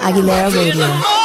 Aguilera Radio.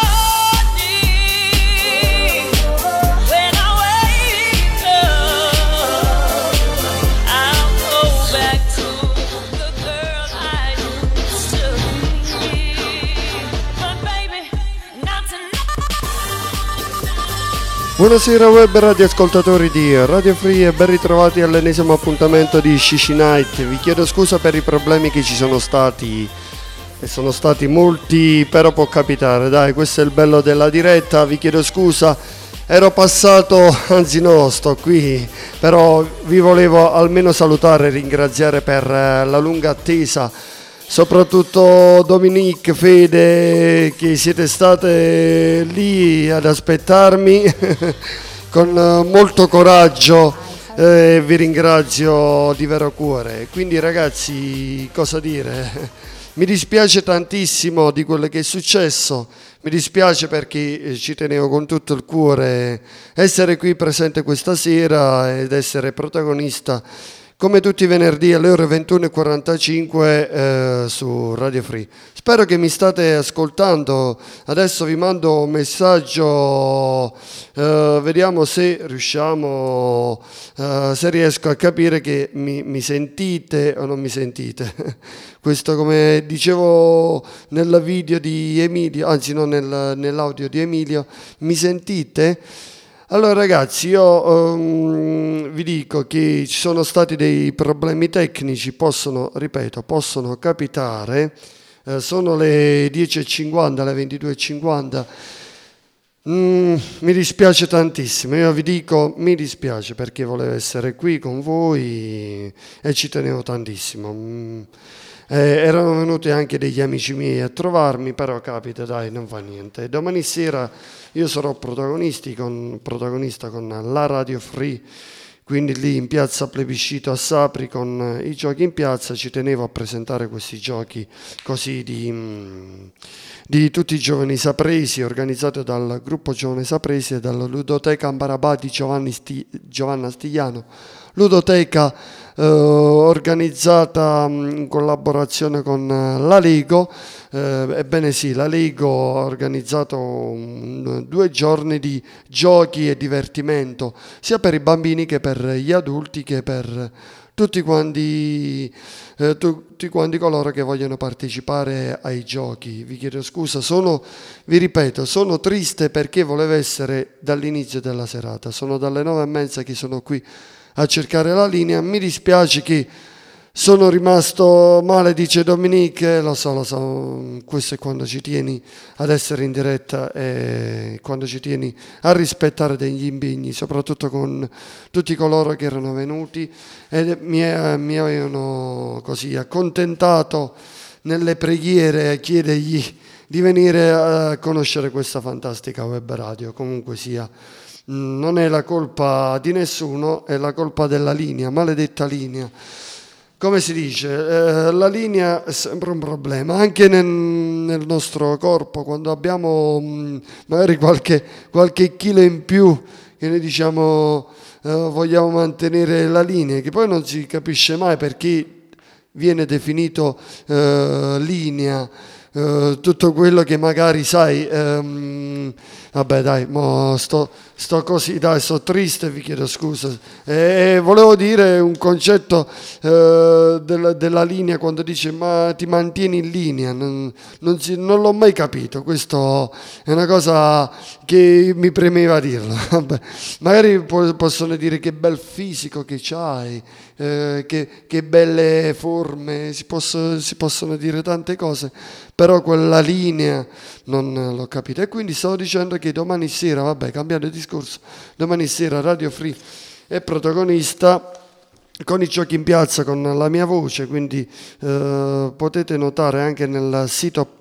Buonasera web radioascoltatori di Radio Free e ben ritrovati all'ennesimo appuntamento di Shishi Night. Vi chiedo scusa per i problemi che ci sono stati, e sono stati molti, però può capitare, dai, questo è il bello della diretta. Vi chiedo scusa, ero passato, anzi no, sto qui, però vi volevo almeno salutare e ringraziare per la lunga attesa, soprattutto Dominique, Fede, che siete state lì ad aspettarmi con molto coraggio, vi ringrazio di vero cuore. Quindi ragazzi, cosa dire? Mi dispiace tantissimo di quello che è successo, mi dispiace perché ci tenevo con tutto il cuore essere qui presente questa sera ed essere protagonista come tutti i venerdì alle ore 21:45 su Radio Free. Spero che mi state ascoltando. Adesso vi mando un messaggio, vediamo se riusciamo, se riesco a capire che mi sentite o non mi sentite. Questo, come dicevo nel video di Emilio, anzi no, nell'audio di Emilio, mi sentite? Allora ragazzi, io vi dico che ci sono stati dei problemi tecnici, possono capitare, sono le 10:50, le 22:50, mi dispiace tantissimo, io vi dico mi dispiace perché volevo essere qui con voi e ci tenevo tantissimo. Erano venuti anche degli amici miei a trovarmi, però capita, dai, non fa niente. Domani sera io sarò protagonista con la Radio Free, quindi lì in piazza Plebiscito a Sapri con i giochi in piazza. Ci tenevo a presentare questi giochi così di tutti i giovani sapresi, organizzato dal gruppo Giovane Sapresi e dalla Ludoteca Ambarabà di Giovanna Stigliano. Ludoteca organizzata in collaborazione con la Lego, ebbene sì, la Lego ha organizzato 2 giorni di giochi e divertimento sia per i bambini che per gli adulti che per tutti quanti coloro che vogliono partecipare ai giochi. Vi chiedo scusa, vi ripeto, sono triste perché volevo essere dall'inizio della serata, sono dalle 9:30 che sono qui a cercare la linea. Mi dispiace che sono rimasto male, dice Dominique, lo so, questo è quando ci tieni ad essere in diretta e quando ci tieni a rispettare degli impegni, soprattutto con tutti coloro che erano venuti e mi avevano così accontentato nelle preghiere a chiedergli di venire a conoscere questa fantastica web radio. Comunque sia, non è la colpa di nessuno, è la colpa della linea, maledetta linea. Come si dice, la linea è sempre un problema, anche nel nostro corpo, quando abbiamo magari qualche chilo in più, che noi diciamo vogliamo mantenere la linea, che poi non si capisce mai perché viene definito linea. Tutto quello che magari sai, vabbè dai, sto così, dai, sto triste, vi chiedo scusa. Volevo dire un concetto della linea, quando dice ma ti mantieni in linea, non l'ho mai capito, questo è una cosa che mi premeva dirlo. Vabbè, magari possono dire che bel fisico che c'hai, che belle forme, si possono dire tante cose, però quella linea non l'ho capita. E quindi stavo dicendo che domani sera, vabbè, cambiando discorso, domani sera Radio Free è protagonista con i giochi in piazza, con la mia voce, quindi potete notare anche nel sito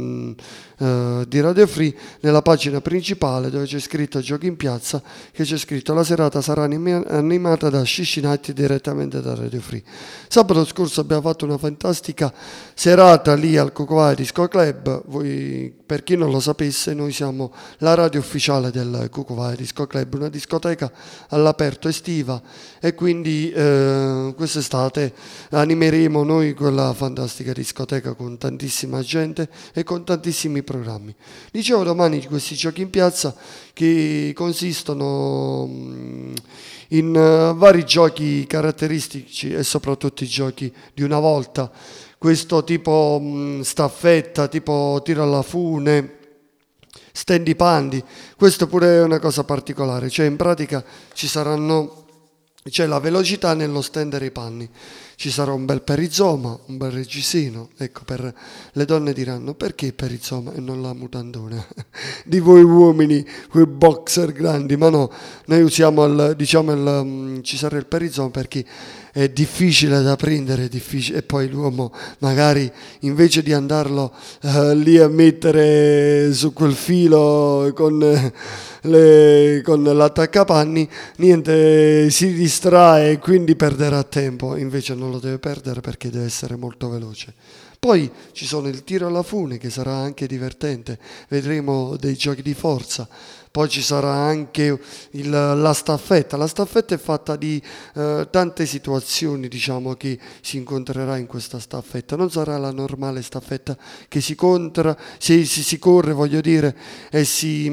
di Radio Free, nella pagina principale dove c'è scritto Giochi in piazza, che c'è scritto la serata sarà animata da Shishi Night direttamente da Radio Free. Sabato scorso abbiamo fatto una fantastica serata lì al Cucuvai Disco Club. Voi, per chi non lo sapesse, noi siamo la radio ufficiale del Cucuvai Disco Club, una discoteca all'aperto estiva, e quindi quest'estate animeremo noi quella fantastica discoteca con tantissima gente e con tantissimi programmi. Dicevo domani di questi giochi in piazza che consistono in vari giochi caratteristici e soprattutto i giochi di una volta, questo tipo staffetta, tipo tiro alla fune, stendi pandi. Questo pure è una cosa particolare, cioè in pratica c'è la velocità nello stendere i panni. Ci sarà un bel perizoma, un bel reggiseno. Ecco, per le donne diranno: perché perizoma e non la mutandona? Di voi uomini, quei boxer grandi, ma no, noi usiamo ci sarà il perizoma perché è difficile da prendere, e poi l'uomo magari invece di andarlo lì a mettere su quel filo con l'attaccapanni, niente, si distrae e quindi perderà tempo, invece non lo deve perdere perché deve essere molto veloce. Poi ci sono il tiro alla fune che sarà anche divertente, vedremo dei giochi di forza. Poi ci sarà anche la staffetta. La staffetta è fatta di tante situazioni, diciamo, che si incontrerà in questa staffetta. Non sarà la normale staffetta che si corre, voglio dire, e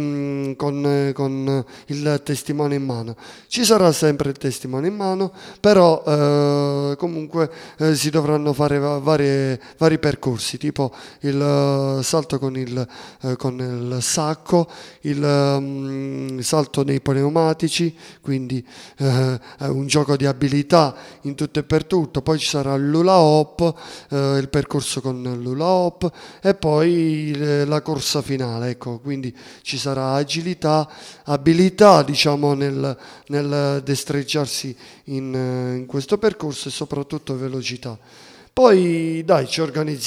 con il testimone in mano. Ci sarà sempre il testimone in mano, però comunque si dovranno fare vari percorsi, tipo il salto con il sacco, il salto nei pneumatici, quindi un gioco di abilità in tutto e per tutto. Poi ci sarà l'hula hop, il percorso con l'hula hop e poi la corsa finale, ecco, quindi ci sarà agilità, abilità, diciamo, nel destreggiarsi in questo percorso e soprattutto velocità. Poi dai, ci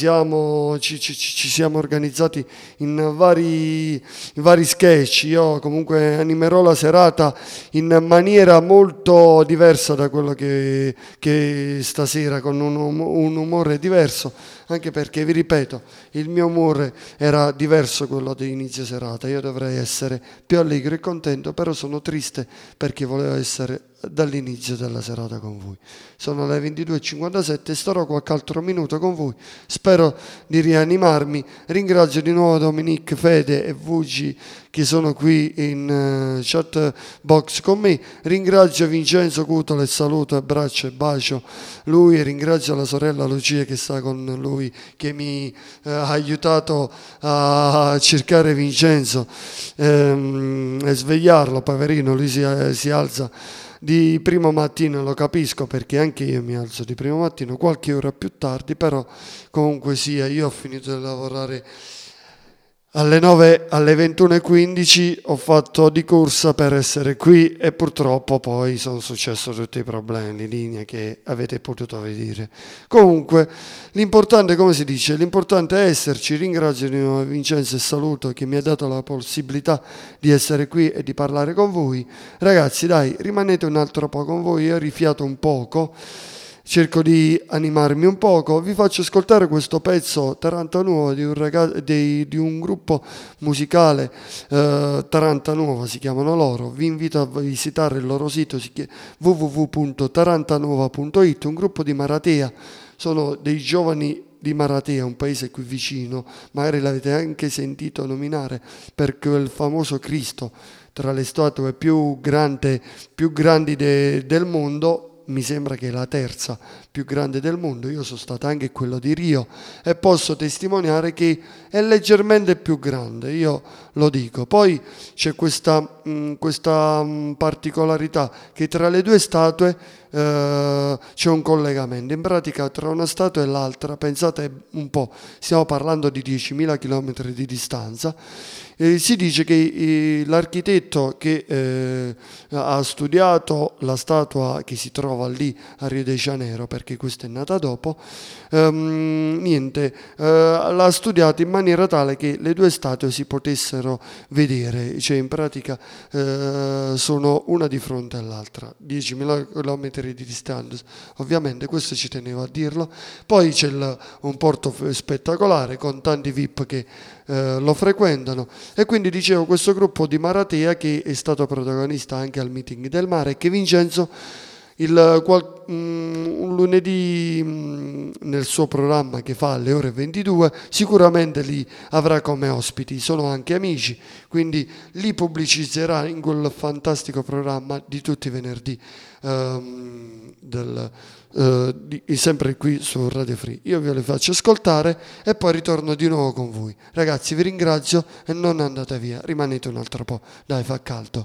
siamo organizzati in vari sketch. Io comunque animerò la serata in maniera molto diversa da quello che stasera, con un umore diverso, anche perché, vi ripeto, il mio umore era diverso da quello di inizio serata. Io dovrei essere più allegro e contento, però sono triste perché volevo essere dall'inizio della serata con voi. Sono le 22:57 e starò qualche altro minuto con voi. Spero di rianimarmi. Ringrazio di nuovo Dominique, Fede e Vugi che sono qui in chat box con me. Ringrazio Vincenzo Cutolo e saluto, abbraccio e bacio lui, e ringrazio la sorella Lucia che sta con lui, che mi ha aiutato a cercare Vincenzo e svegliarlo, poverino. Lui si alza di primo mattino, lo capisco perché anche io mi alzo di primo mattino, qualche ora più tardi, però comunque sia, io ho finito di lavorare alle 9, alle 21:15 ho fatto di corsa per essere qui e purtroppo poi sono successi tutti i problemi di linea che avete potuto vedere. Comunque l'importante, come si dice, l'importante è esserci. Ringrazio di nuovo Vincenzo e saluto, che mi ha dato la possibilità di essere qui e di parlare con voi. Ragazzi, dai, rimanete un altro po' con voi, io rifiato un poco. Cerco di animarmi un poco, vi faccio ascoltare questo pezzo Tarantanuova di un gruppo musicale, Tarantanuova si chiamano loro. Vi invito a visitare il loro sito www.tarantanuova.it, un gruppo di Maratea, sono dei giovani di Maratea, un paese qui vicino, magari l'avete anche sentito nominare per quel famoso Cristo, tra le statue più grandi del mondo. Mi sembra che è la terza più grande del mondo. Io sono stato anche quello di Rio e posso testimoniare che è leggermente più grande, io lo dico. Poi c'è questa particolarità che tra le due statue c'è un collegamento. In pratica tra una statua e l'altra, pensate un po', stiamo parlando di 10.000 km di distanza. Si dice che l'architetto che ha studiato la statua che si trova lì a Rio de Janeiro, perché questa è nata dopo, l'ha studiato in maniera tale che le due statue si potessero vedere, cioè in pratica sono una di fronte all'altra, 10.000 km di distanza. Ovviamente questo ci tenevo a dirlo. Poi c'è un porto spettacolare con tanti VIP che lo frequentano, e quindi dicevo, questo gruppo di Maratea che è stato protagonista anche al meeting del mare, che Vincenzo un lunedì nel suo programma che fa alle ore 22 sicuramente li avrà come ospiti, sono anche amici, quindi li pubblicizzerà in quel fantastico programma di tutti i venerdì sempre qui su Radio Free. Io ve li faccio ascoltare e poi ritorno di nuovo con voi. Ragazzi, vi ringrazio e non andate via, rimanete un altro po', dai, fa caldo.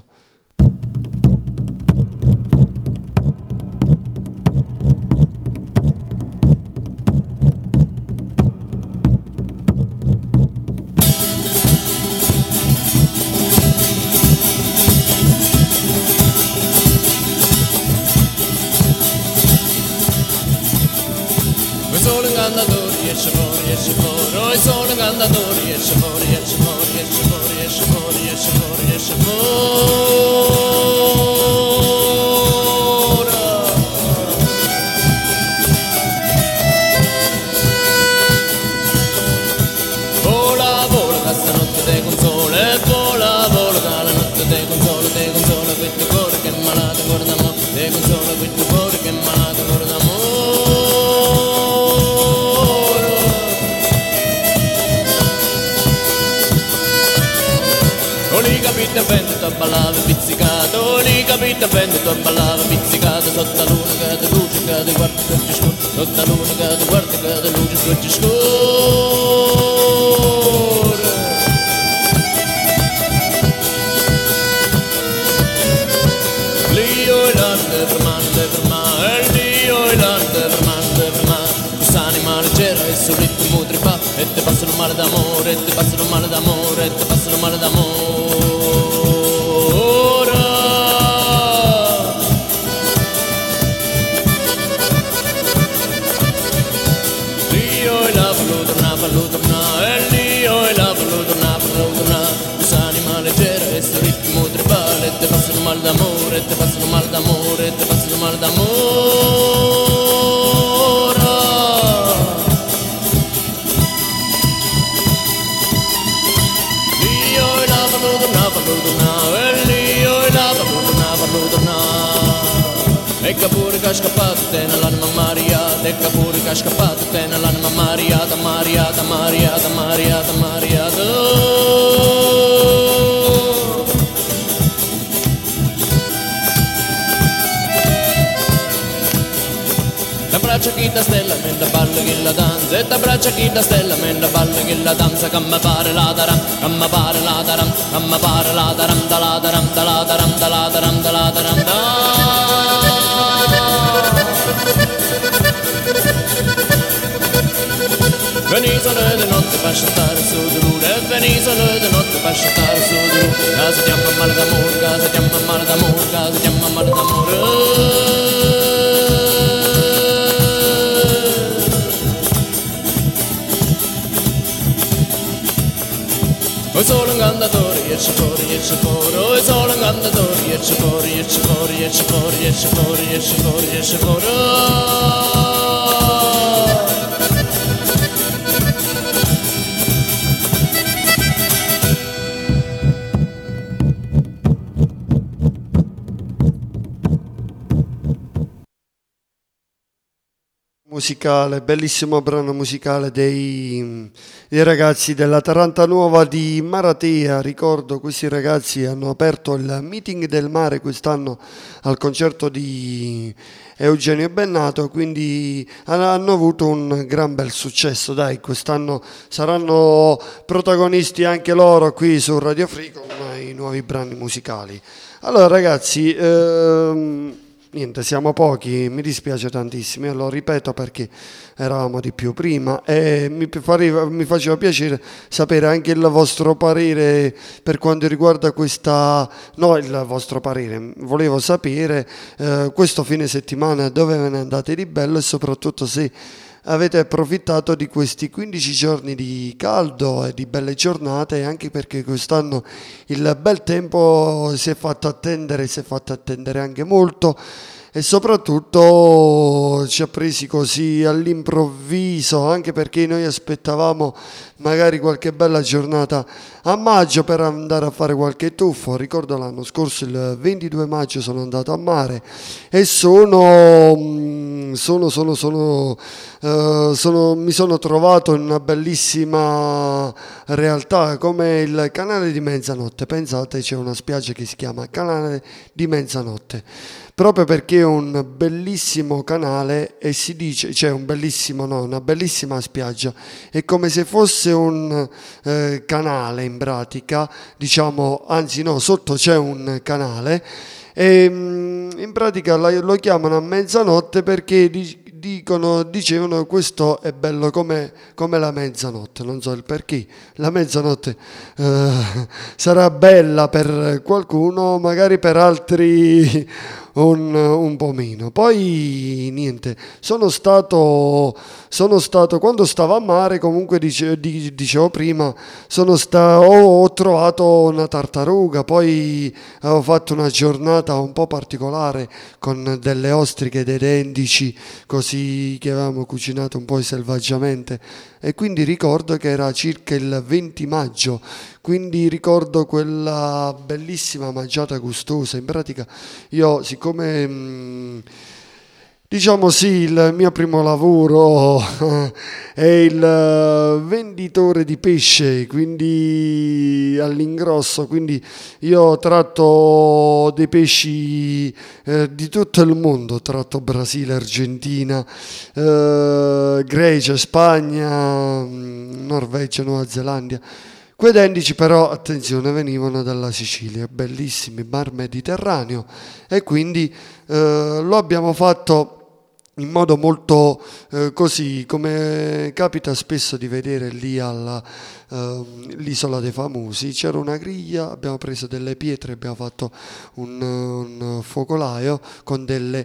Esce fuori, oh il sole cantatori, esce fuori, esce fuori, esce fuori, esce fuori, esce fuori, esce fuori. Vola, vola, che stanotte te console, vola, vola, che la notte te console, questo cuore che è malato, guarda mo, te consola, questo cuore che è malato, guarda mo. Lì capite bene, tu ballavi pizzicato, lì capite bene, tu ballavi pizzicato, sotto la luna che ti luce, che ti guarda, che ti scura, sotto la luna che ti guarda, che ti luce, che ti scura. Lio e l'arte fermare, Lio e l'arte fermare, questa anima leggera e sul ritmo tripà, e te passano male d'amore, e te passano male d'amore, e te passano male d'amore. Te passano mal d'amore, te passano mal d'amore, te passano mal d'amore. Io e la Io e la e capure che ha scappato te nell'anima mariata, e capure che ha scappato te nell'anima mariata, mariata, mariata, mariata, mariata. T'abbraccia chi da stella, me la balla che la danza, e t'abbraccia chi da stella, me la balla che la danza, che mi pare la daram, che mi pare la daram, che mi pare la daram, da la daram, da la daram, da la daram, da la daram, da. Venisole di notte per sciattare su di lure, venisole di notte per sciattare su di lure, casa chiama male d'amore, casa chiama male d'amore, casa chiama male d'amore. O solo un cantatore, esce fuori, o solo un cantatore, esce fuori, esce fuori, esce fuori, esce fuori, esce fuori, esce fuori. Musicale, bellissimo brano musicale dei ragazzi della Taranta Nuova di Maratea. Ricordo, questi ragazzi hanno aperto il Meeting del Mare quest'anno al concerto di Eugenio Bennato, quindi hanno avuto un gran bel successo. Dai, quest'anno saranno protagonisti anche loro qui su Radio Free con i nuovi brani musicali. Allora ragazzi, niente, siamo pochi, mi dispiace tantissimo, io lo ripeto perché eravamo di più prima e mi faceva piacere sapere anche il vostro parere per quanto riguarda questa, no, il vostro parere, volevo sapere questo fine settimana dove ve ne andate di bello e soprattutto se avete approfittato di questi 15 giorni di caldo e di belle giornate, anche perché quest'anno il bel tempo si è fatto attendere anche molto e soprattutto ci ha presi così all'improvviso, anche perché noi aspettavamo magari qualche bella giornata a maggio per andare a fare qualche tuffo. Ricordo l'anno scorso, il 22 maggio, sono andato a mare e mi sono trovato in una bellissima realtà come il canale di Mezzanotte. Pensate, c'è una spiaggia che si chiama Canale di Mezzanotte, proprio perché è un bellissimo canale e si dice, cioè una bellissima spiaggia, è come se fosse un canale in pratica, diciamo, anzi no, sotto c'è un canale e in pratica lo chiamano a mezzanotte perché dicevano questo è bello come la mezzanotte, non so il perché. La mezzanotte sarà bella per qualcuno, magari per altri un po' meno. Poi niente, sono stato quando stavo a mare, comunque dicevo prima, ho trovato una tartaruga, poi avevo fatto una giornata un po' particolare con delle ostriche, dei dendici, così, che avevamo cucinato un po' selvaggiamente, e quindi ricordo che era circa il 20 maggio, quindi ricordo quella bellissima mangiata gustosa. In pratica io, siccome diciamo sì, il mio primo lavoro è il venditore di pesce, quindi all'ingrosso, quindi io tratto dei pesci di tutto il mondo, tratto Brasile, Argentina, Grecia, Spagna, Norvegia, Nuova Zelanda. Quei dendici però, attenzione, venivano dalla Sicilia, bellissimi, mar Mediterraneo, e quindi lo abbiamo fatto in modo molto così, come capita spesso di vedere lì all'Isola dei Famosi. C'era una griglia, abbiamo preso delle pietre, abbiamo fatto un focolaio con dei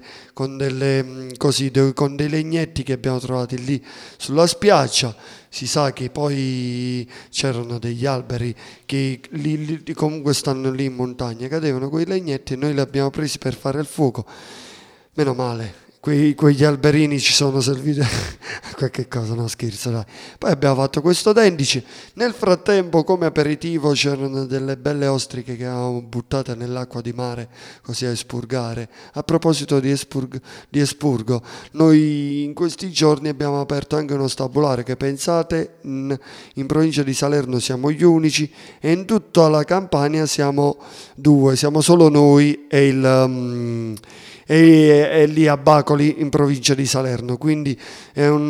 legnetti che abbiamo trovati lì sulla spiaggia. Si sa che poi c'erano degli alberi che comunque stanno lì in montagna, cadevano quei legnetti e noi li abbiamo presi per fare il fuoco. Meno male, quegli alberini ci sono serviti a qualche cosa, no scherzo dai. Poi abbiamo fatto questo dendici. Nel frattempo, come aperitivo, c'erano delle belle ostriche che avevamo buttate nell'acqua di mare così a espurgare. A proposito di espurgo, noi in questi giorni abbiamo aperto anche uno stabulare che, pensate, in provincia di Salerno siamo gli unici e in tutta la Campania siamo due, siamo solo noi e è lì a Bacoli in provincia di Salerno, quindi è un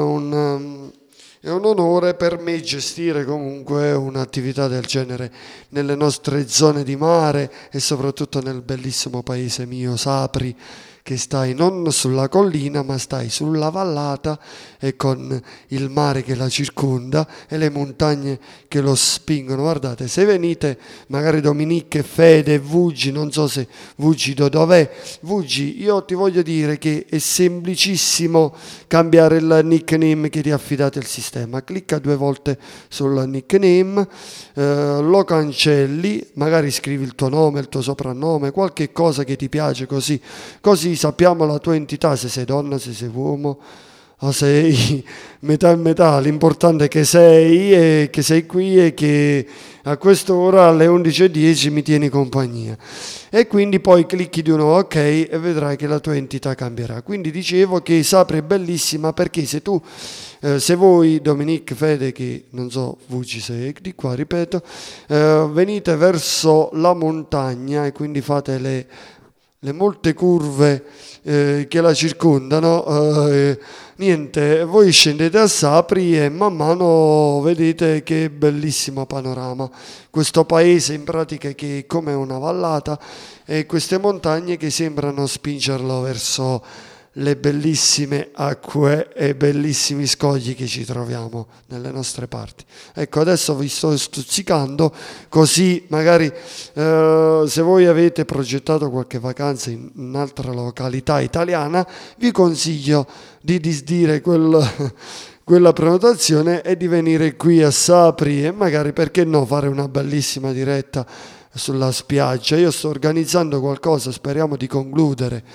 onore per me gestire comunque un'attività del genere nelle nostre zone di mare e soprattutto nel bellissimo paese mio, Sapri, che stai non sulla collina ma stai sulla vallata e con il mare che la circonda e le montagne che lo spingono. Guardate, se venite, magari Dominique, Fede, Vugi, non so se Vugi dov'è, Vugi, io ti voglio dire che è semplicissimo cambiare il nickname che ti ha affidato il sistema. Clicca 2 volte sul nickname, lo cancelli, magari scrivi il tuo nome, il tuo soprannome, qualche cosa che ti piace, così sappiamo la tua entità, se sei donna, se sei uomo o sei metà e metà. L'importante è che sei qui e che a quest'ora alle 11:10 mi tieni compagnia, e quindi poi clicchi di nuovo ok e vedrai che la tua entità cambierà. Quindi dicevo che Sapri è bellissima perché se voi, Dominique, Fede, che non so, Vuci sei di qua, ripeto, venite verso la montagna e quindi fate le molte curve che la circondano, niente, voi scendete a Sapri e man mano vedete che bellissimo panorama, questo paese in pratica che è come una vallata e queste montagne che sembrano spingerlo verso le bellissime acque e bellissimi scogli che ci troviamo nelle nostre parti. Ecco, adesso vi sto stuzzicando, così magari se voi avete progettato qualche vacanza in un'altra località italiana, vi consiglio di disdire quella prenotazione e di venire qui a Sapri e magari, perché no, fare una bellissima diretta sulla spiaggia. Io sto organizzando qualcosa, speriamo di concludere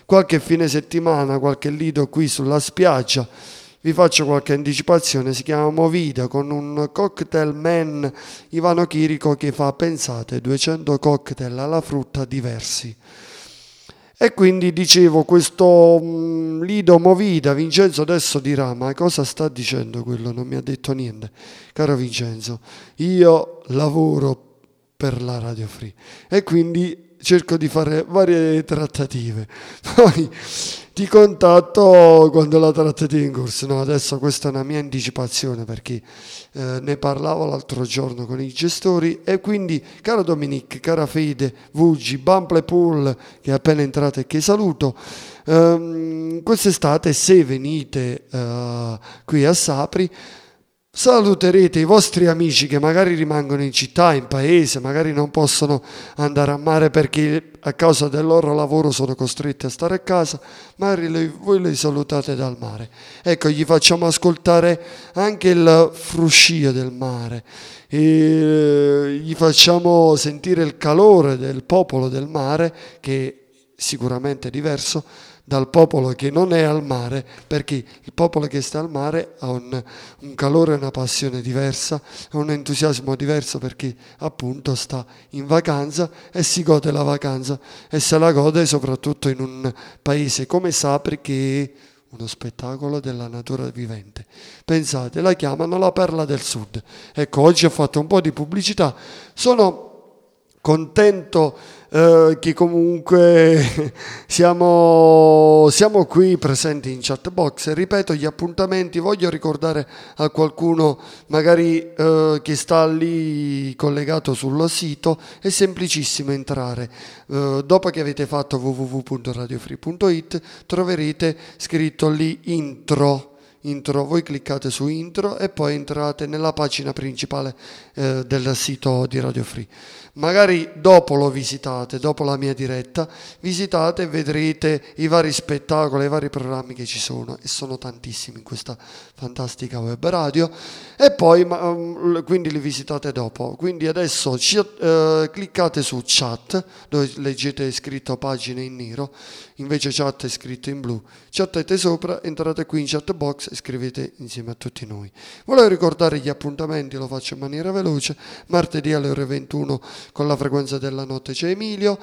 qualche fine settimana, qualche lido qui sulla spiaggia. Vi faccio qualche anticipazione, si chiama Movida, con un cocktail man Ivano Chirico che fa, pensate, 200 cocktail alla frutta diversi. E quindi dicevo, questo lido Movida, Vincenzo adesso dirà, ma cosa sta dicendo quello? Non mi ha detto niente. Caro Vincenzo, io lavoro per la Radio Free e quindi cerco di fare varie trattative. Poi ti contatto quando la trattativa è in corso. No, adesso questa è una mia anticipazione perché ne parlavo l'altro giorno con i gestori e quindi, caro Dominic, cara Fede, Vugi, Bumple Pool che è appena entrato e che saluto, quest'estate se venite qui a Sapri saluterete i vostri amici che magari rimangono in città, in paese, magari non possono andare a mare perché a causa del loro lavoro sono costretti a stare a casa, magari voi li salutate dal mare. Ecco, gli facciamo ascoltare anche il fruscio del mare, e gli facciamo sentire il calore del popolo del mare, che sicuramente è diverso dal popolo che non è al mare, perché il popolo che sta al mare ha un calore e una passione diversa, ha un entusiasmo diverso perché appunto sta in vacanza e si gode la vacanza e se la gode soprattutto in un paese come Sapri che è uno spettacolo della natura vivente. Pensate, la chiamano la perla del sud. Ecco, oggi ho fatto un po' di pubblicità, sono contento che comunque siamo qui presenti in chat box. Ripeto gli appuntamenti, voglio ricordare a qualcuno magari che sta lì collegato sul sito, è semplicissimo entrare, dopo che avete fatto www.radiofree.it troverete scritto lì intro, voi cliccate su intro e poi entrate nella pagina principale del sito di Radio Free. Magari dopo lo visitate, dopo la mia diretta, visitate e vedrete i vari spettacoli, i vari programmi che ci sono, e sono tantissimi in questa fantastica web radio, e poi quindi li visitate dopo. Quindi adesso cliccate su chat, dove leggete scritto pagine in nero, invece chat è scritto in blu. Chattate sopra, entrate qui in chat box e scrivete insieme a tutti noi. Volevo ricordare gli appuntamenti, lo faccio in maniera veloce. Martedì alle ore 21 con la frequenza della notte c'è Emilio,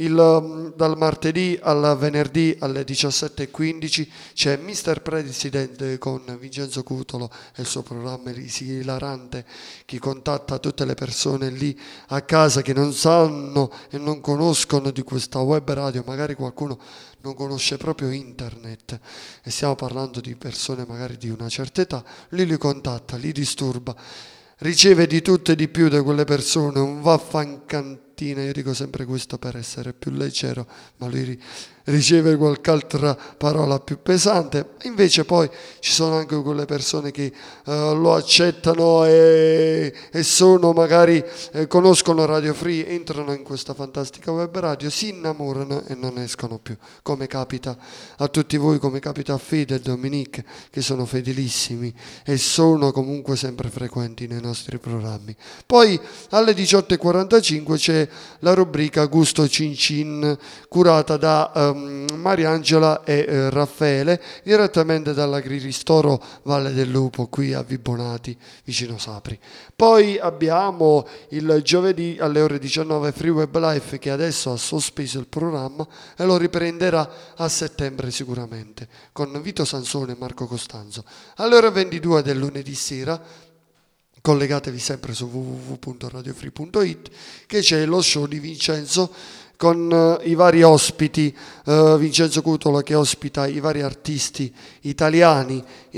dal martedì al venerdì alle 17:15 c'è Mr. President con Vincenzo Cutolo e il suo programma esilarante che contatta tutte le persone lì a casa che non sanno e non conoscono di questa web radio, magari qualcuno non conosce proprio internet e stiamo parlando di persone magari di una certa età, lui li contatta, li disturba, riceve di tutto e di più da quelle persone, un vaffancantina, io dico sempre questo per essere più leggero, ma lui riceve qualche altra parola più pesante. Invece poi ci sono anche quelle persone che lo accettano e sono magari conoscono Radio Free, entrano in questa fantastica web radio, si innamorano e non escono più, come capita a tutti voi, come capita a Fede e Dominique, che sono fedelissimi e sono comunque sempre frequenti nei nostri programmi. Poi alle 18:45 c'è la rubrica Gusto Cin Cin, curata da Mariangela e Raffaele, direttamente dall'Agristoro Valle del Lupo, qui a Vibonati, vicino Sapri. Poi abbiamo il giovedì alle ore 19 Free Web Life, che adesso ha sospeso il programma e lo riprenderà a settembre sicuramente, con Vito Sansone e Marco Costanzo. Alle ore 22 del lunedì sera, collegatevi sempre su www.radiofree.it, che c'è lo show di Vincenzo con i vari ospiti, Vincenzo Cutolo che ospita i vari artisti italiani,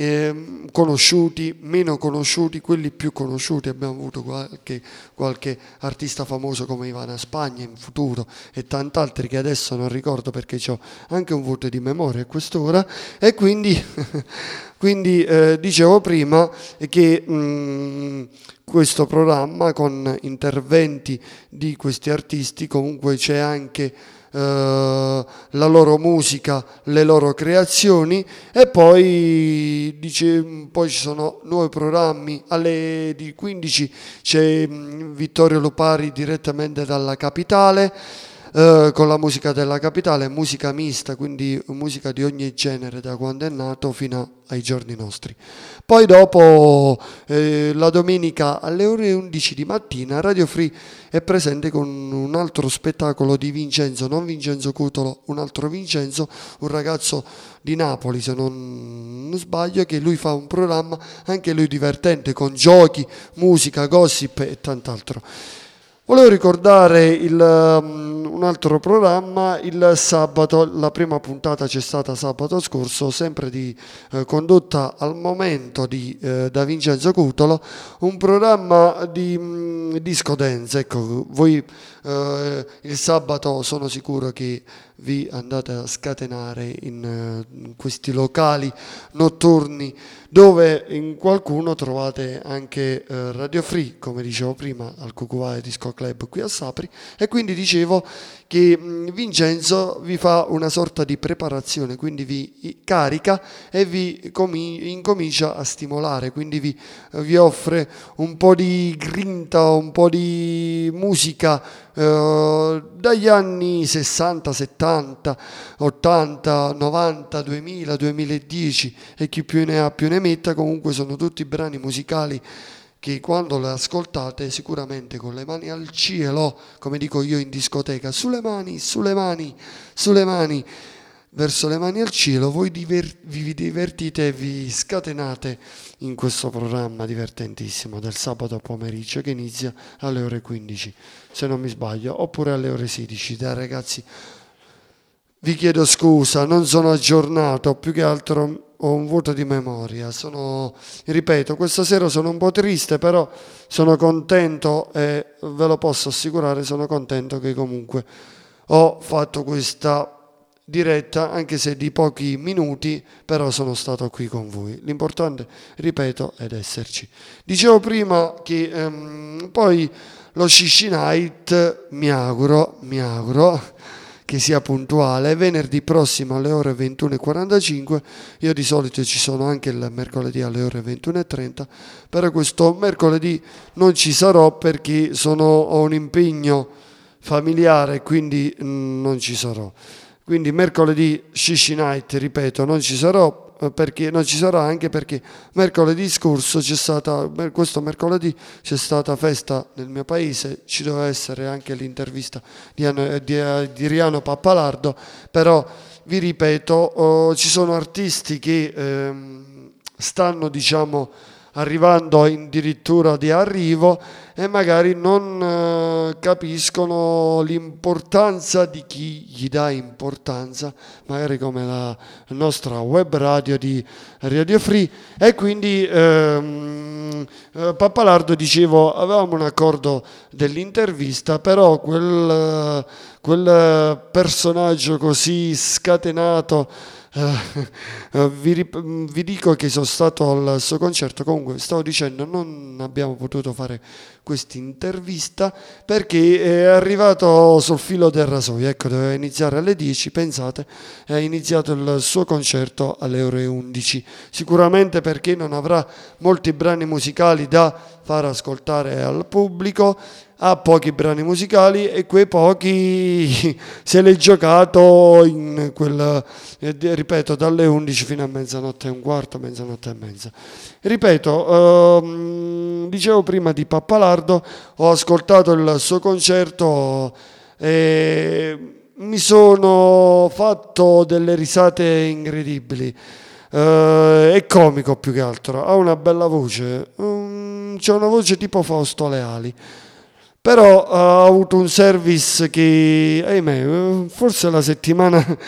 conosciuti, meno conosciuti, quelli più conosciuti. Abbiamo avuto qualche artista famoso come Ivana Spagna in futuro e tant'altri che adesso non ricordo perché ho anche un voto di memoria a quest'ora, e quindi dicevo prima che questo programma con interventi di questi artisti comunque c'è anche la loro musica, le loro creazioni, e poi poi ci sono nuovi programmi. Alle 15 c'è Vittorio Lupari direttamente dalla capitale. con la musica della capitale, musica mista, quindi musica di ogni genere da quando è nato fino ai giorni nostri. Poi dopo la domenica alle ore 11 di mattina Radio Free è presente con un altro spettacolo di Vincenzo, non Vincenzo Cutolo, un altro Vincenzo, un ragazzo di Napoli se non sbaglio, che lui fa un programma anche lui divertente con giochi, musica, gossip e tant'altro. Volevo ricordare un altro programma, il sabato, la prima puntata c'è stata sabato scorso, sempre condotta al momento da Vincenzo Cutolo, un programma di disco dance. Ecco, voi il sabato sono sicuro che vi andate a scatenare in questi locali notturni dove in qualcuno trovate anche Radio Free, come dicevo prima, al Cucuvai Disco Club qui a Sapri, e quindi dicevo che Vincenzo vi fa una sorta di preparazione, quindi vi carica e vi incomincia a stimolare, quindi vi offre un po' di grinta, un po' di musica dagli anni 60, 70, 80, 90, 2000, 2010 e chi più ne ha più ne metta. Comunque sono tutti brani musicali che quando le ascoltate sicuramente con le mani al cielo, come dico io in discoteca, sulle mani, sulle mani, sulle mani, verso le mani al cielo, voi vi divertite e vi scatenate in questo programma divertentissimo del sabato pomeriggio che inizia alle ore 15, se non mi sbaglio, oppure alle ore 16. Dai ragazzi, vi chiedo scusa, non sono aggiornato, più che altro ho un vuoto di memoria, ripeto, questa sera sono un po' triste, però sono contento e ve lo posso assicurare, sono contento che comunque ho fatto questa diretta, anche se di pochi minuti, però sono stato qui con voi. L'importante, ripeto, è esserci. Dicevo prima che poi lo Shishi Night mi auguro che sia puntuale, venerdì prossimo alle ore 21:45. Io di solito ci sono anche il mercoledì alle ore 21:30, però questo mercoledì non ci sarò perché ho un impegno familiare, quindi non ci sarò. Quindi mercoledì Shishi Night, ripeto, non ci sarò, perché non ci sarà, anche perché mercoledì scorso questo mercoledì c'è stata festa nel mio paese, ci doveva essere anche l'intervista di Riano Pappalardo, però vi ripeto, ci sono artisti che stanno arrivando addirittura di arrivo e magari non capiscono l'importanza di chi gli dà importanza, magari come la nostra web radio di Radio Free, e quindi Pappalardo, dicevo, avevamo un accordo dell'intervista, però quel personaggio così scatenato, vi dico che sono stato al suo concerto. Comunque stavo dicendo, non abbiamo potuto fare questa intervista perché è arrivato sul filo del rasoio. Ecco, doveva iniziare alle 10, pensate, è iniziato il suo concerto alle ore 11, sicuramente perché non avrà molti brani musicali da far ascoltare al pubblico, ha pochi brani musicali e quei pochi se l'è giocato in ripeto, dalle 11 fino a mezzanotte e un quarto, mezzanotte e mezza. Ripeto, dicevo prima di Pappalardo, ho ascoltato il suo concerto e mi sono fatto delle risate incredibili. È comico più che altro, ha una bella voce, c'è una voce tipo Fausto Leali, però ha avuto un service che, ahimè, forse la settimana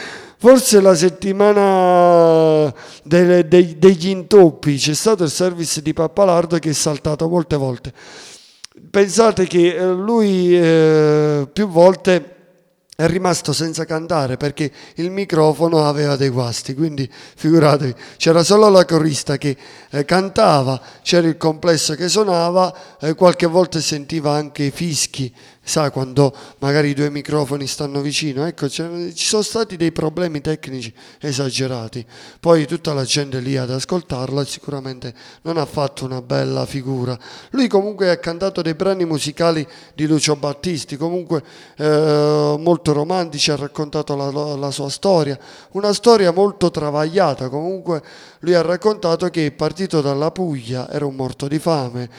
degli intoppi, c'è stato il service di Pappalardo che è saltato molte volte. Pensate che lui più volte è rimasto senza cantare perché il microfono aveva dei guasti, quindi figuratevi, c'era solo la corista che cantava, c'era il complesso che suonava, qualche volta sentiva anche i fischi, sa, quando magari i due microfoni stanno vicino. Ecco, ci sono stati dei problemi tecnici esagerati, poi tutta la gente lì ad ascoltarla sicuramente non ha fatto una bella figura. Lui comunque ha cantato dei brani musicali di Lucio Battisti, comunque molto molto romantici, ha raccontato la sua storia, una storia molto travagliata. Comunque lui ha raccontato che è partito dalla Puglia, era un morto di fame,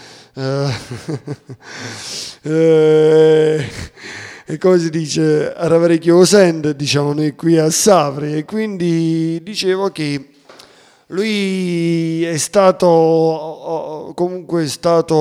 e come si dice, era chiosente, diciamo noi qui a Sapri, e quindi dicevo che lui è stato comunque è stato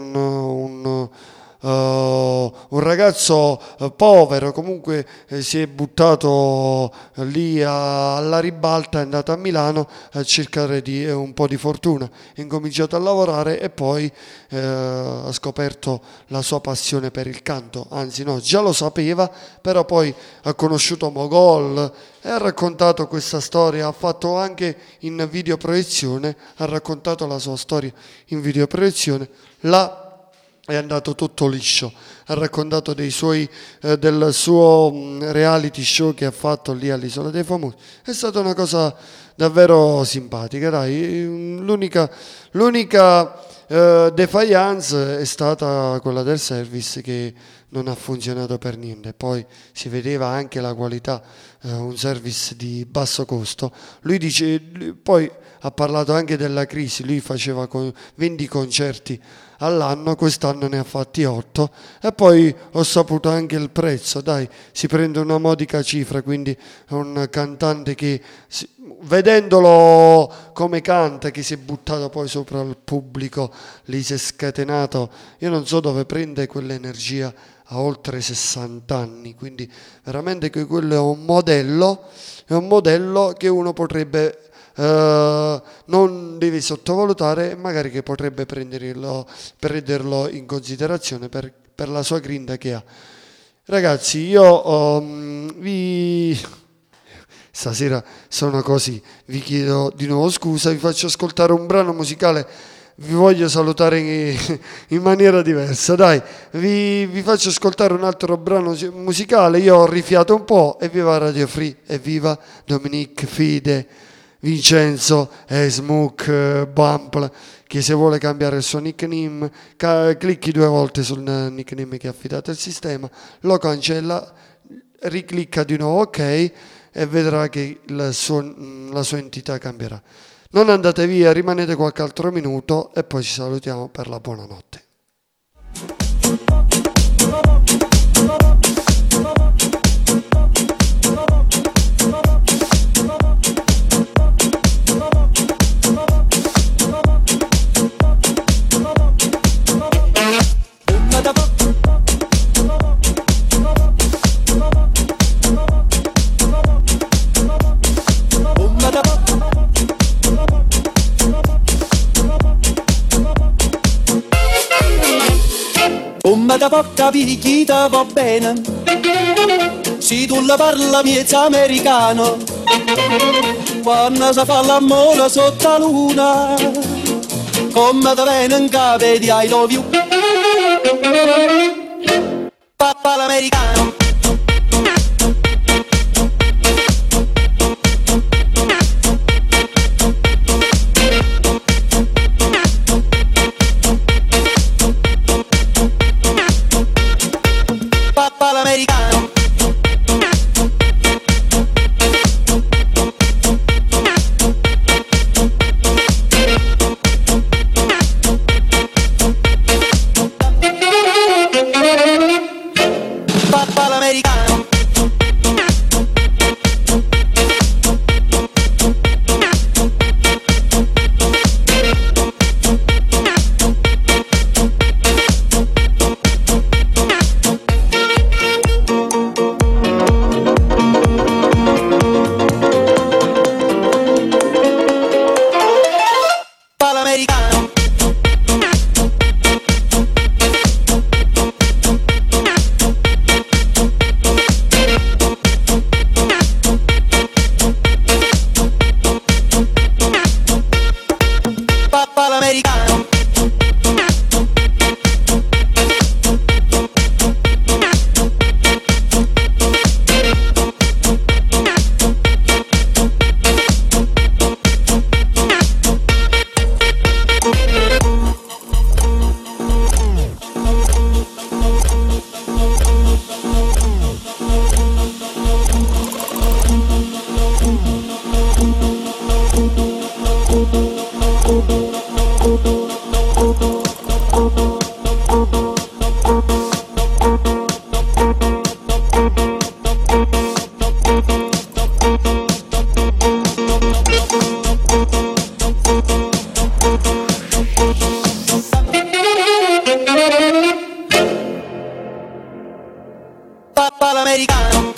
un ragazzo povero, comunque si è buttato lì alla ribalta, è andato a Milano a cercare un po' di fortuna, ha incominciato a lavorare e poi ha scoperto la sua passione per il canto, anzi no, già lo sapeva, però poi ha conosciuto Mogol e ha raccontato questa storia, ha fatto anche in videoproiezione, ha raccontato la sua storia in videoproiezione, è andato tutto liscio, ha raccontato del suo reality show che ha fatto lì all'Isola dei Famosi, è stata una cosa davvero simpatica, dai. L'unica defiance è stata quella del service che non ha funzionato per niente, poi si vedeva anche la qualità, un service di basso costo. Lui poi ha parlato anche della crisi, lui faceva 20 concerti all'anno, quest'anno ne ha fatti 8 e poi ho saputo anche il prezzo, dai, si prende una modica cifra, quindi è un cantante che vedendolo come canta, che si è buttato poi sopra il pubblico, lì si è scatenato, io non so dove prende quell'energia a oltre 60 anni, quindi veramente che quello è un modello che uno potrebbe non devi sottovalutare, magari che potrebbe prenderlo in considerazione per la sua grinta che ha. Ragazzi, io stasera sono così, vi chiedo di nuovo scusa, vi faccio ascoltare un brano musicale, vi voglio salutare in maniera diversa, dai, vi faccio ascoltare un altro brano musicale, io ho rifiato un po', e viva Radio Free, e viva Dominique Fide, Vincenzo e Smook Bump, che se vuole cambiare il suo nickname clicchi 2 volte sul nickname che ha affidato il sistema, lo cancella, riclicca di nuovo ok e vedrà che la sua entità cambierà. Non andate via, rimanete qualche altro minuto e poi ci salutiamo per la buonanotte. Come da porca picchita va bene, se tu la parla miezza americano, quando si fa l'amore sotto la luna, come da viene in capo di I love you, papà l'americano. papà l'americano.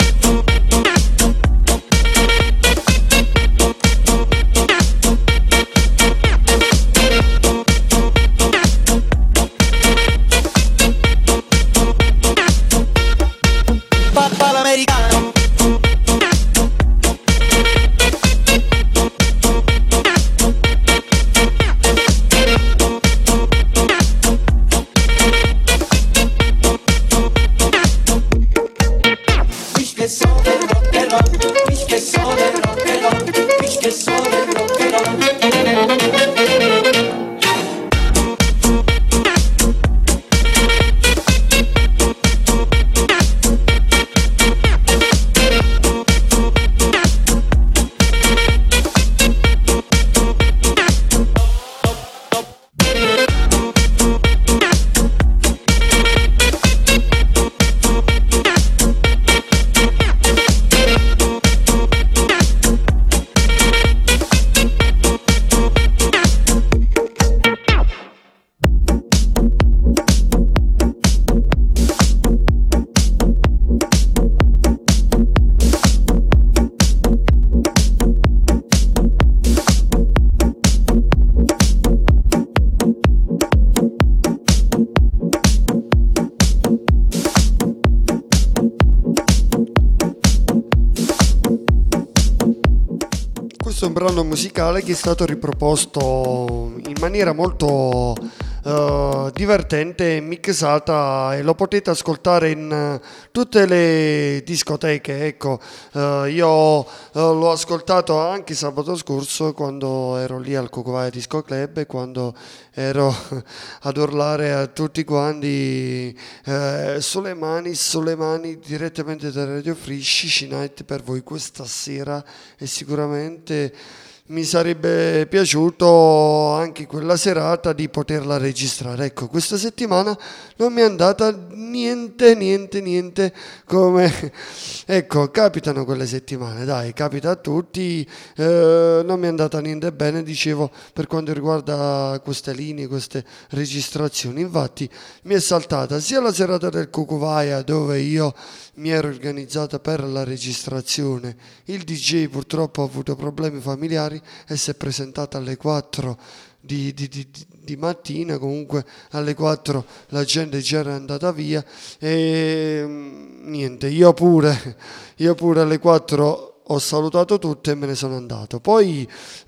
Papà l'americano. Ich che so del rock and roll, ich che so del rock and roll, ich che so del rock and roll. Questo è un brano musicale che è stato riproposto in maniera molto divertente e mixata, e lo potete ascoltare in tutte le discoteche. Ecco, io l'ho ascoltato anche sabato scorso quando ero lì al Cucuvai Disco Club e quando ero ad urlare a tutti quanti sulle mani direttamente da Radio Free Shishi Night per voi questa sera, e sicuramente mi sarebbe piaciuto anche quella serata di poterla registrare. Ecco, questa settimana non mi è andata niente come... Ecco, capitano quelle settimane, dai, capita a tutti, non mi è andata niente bene, dicevo, per quanto riguarda queste linee, queste registrazioni. Infatti mi è saltata sia la serata del Cucuvaia, dove io mi ero organizzata per la registrazione, il DJ purtroppo ha avuto problemi familiari e si è presentata alle 4 di mattina. Comunque alle 4 la gente già era andata via e niente, io pure alle 4 ho salutato tutti e me ne sono andato. Poi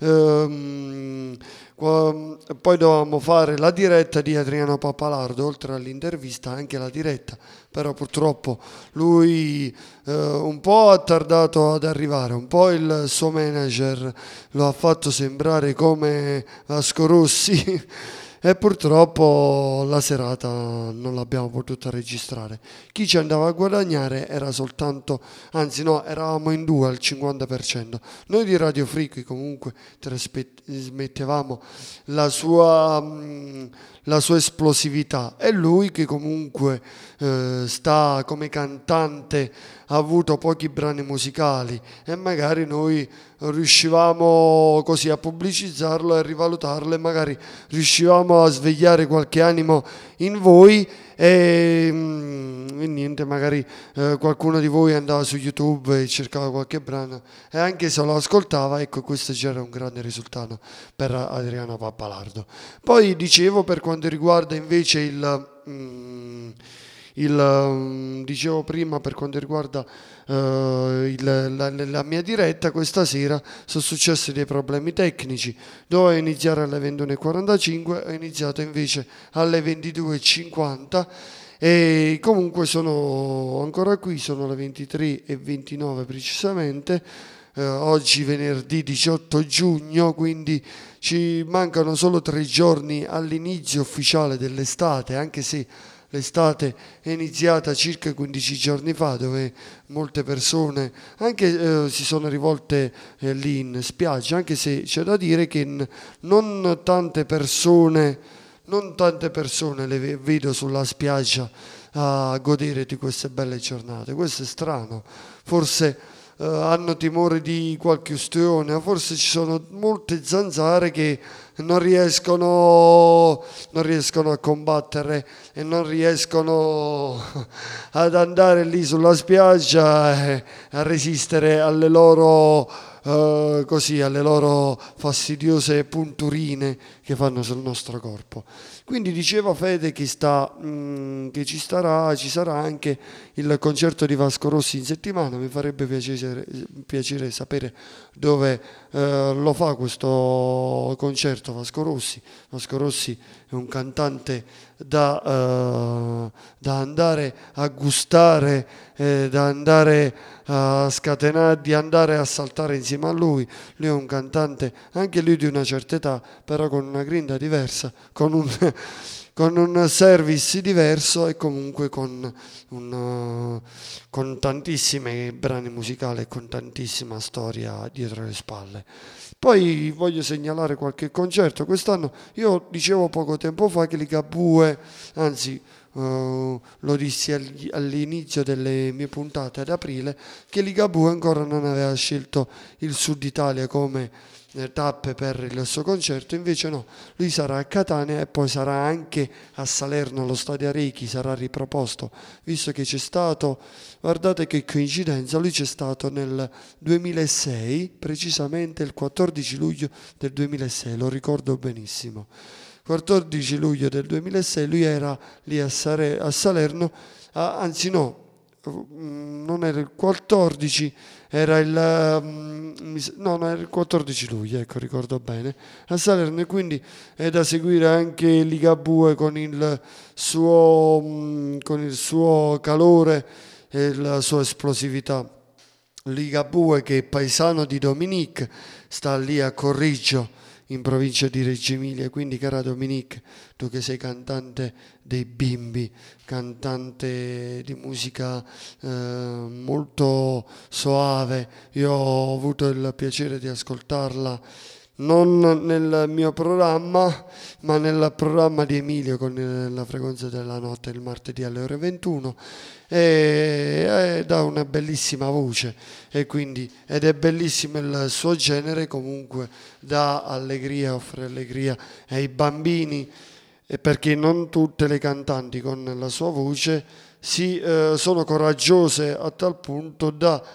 dovevamo fare la diretta di Adriano Pappalardo, oltre all'intervista anche la diretta, però purtroppo lui un po' ha tardato ad arrivare, un po' il suo manager lo ha fatto sembrare come Vasco Rossi e purtroppo la serata non l'abbiamo potuta registrare. Chi ci andava a guadagnare era soltanto, anzi no, eravamo in due al 50%. Noi di Radio Free che comunque trasmettevamo la sua esplosività, e lui che comunque sta come cantante, ha avuto pochi brani musicali e magari noi riuscivamo così a pubblicizzarlo e rivalutarlo, e magari riuscivamo a svegliare qualche animo in voi e niente, magari qualcuno di voi andava su YouTube e cercava qualche brano e anche se lo ascoltava, ecco, questo già era un grande risultato per Adriano Pappalardo. Poi dicevo, per quanto riguarda invece dicevo prima, per quanto riguarda la mia diretta, questa sera sono successi dei problemi tecnici. Dovevo iniziare alle 21:45, ho iniziato invece alle 22:50 e comunque sono ancora qui, sono le 23:29 precisamente. Oggi venerdì 18 giugno, quindi ci mancano solo 3 giorni all'inizio ufficiale dell'estate, anche se l'estate è iniziata circa 15 giorni fa, dove molte persone anche si sono rivolte lì in spiaggia, anche se c'è da dire che non tante persone le vedo sulla spiaggia a godere di queste belle giornate. Questo è strano, forse hanno timore di qualche ustione, forse ci sono molte zanzare che non riescono a combattere e non riescono ad andare lì sulla spiaggia e a resistere alle loro alle loro fastidiose punturine che fanno sul nostro corpo. Quindi diceva Fede che ci sarà anche il concerto di Vasco Rossi in settimana. Mi farebbe piacere sapere dove lo fa questo concerto Vasco Rossi. Vasco Rossi è un cantante da andare a gustare, da andare a scatenare, di andare a saltare insieme a lui. Lui è un cantante, anche lui di una certa età, però con una grinta diversa, con un service diverso e comunque con tantissimi brani musicali e con tantissima storia dietro le spalle. Poi voglio segnalare qualche concerto. Quest'anno, io dicevo poco tempo fa che Ligabue, anzi lo dissi all'inizio delle mie puntate ad aprile, che Ligabue ancora non aveva scelto il Sud Italia come tappe per il suo concerto. Invece no, lui sarà a Catania e poi sarà anche a Salerno, allo Stadio Arechi, sarà riproposto, visto che c'è stato, guardate che coincidenza, lui c'è stato nel 2006, precisamente il 14 luglio del 2006, lo ricordo benissimo. 14 luglio del 2006 lui era lì a Salerno, anzi no, non era il 14, era era il 14 luglio, ecco, ricordo bene, a Salerno, e quindi è da seguire anche Ligabue con il suo calore e la sua esplosività. Ligabue, che è paesano di Dominique, sta lì a Corriggio, in provincia di Reggio Emilia. Quindi, cara Dominique, tu che sei cantante dei bimbi, cantante di musica molto soave, io ho avuto il piacere di ascoltarla non nel mio programma, ma nel programma di Emilio con la frequenza della notte, il martedì alle ore 21, e dà una bellissima voce, ed è bellissimo il suo genere, comunque dà allegria, offre allegria ai bambini, perché non tutte le cantanti con la sua voce sono coraggiose a tal punto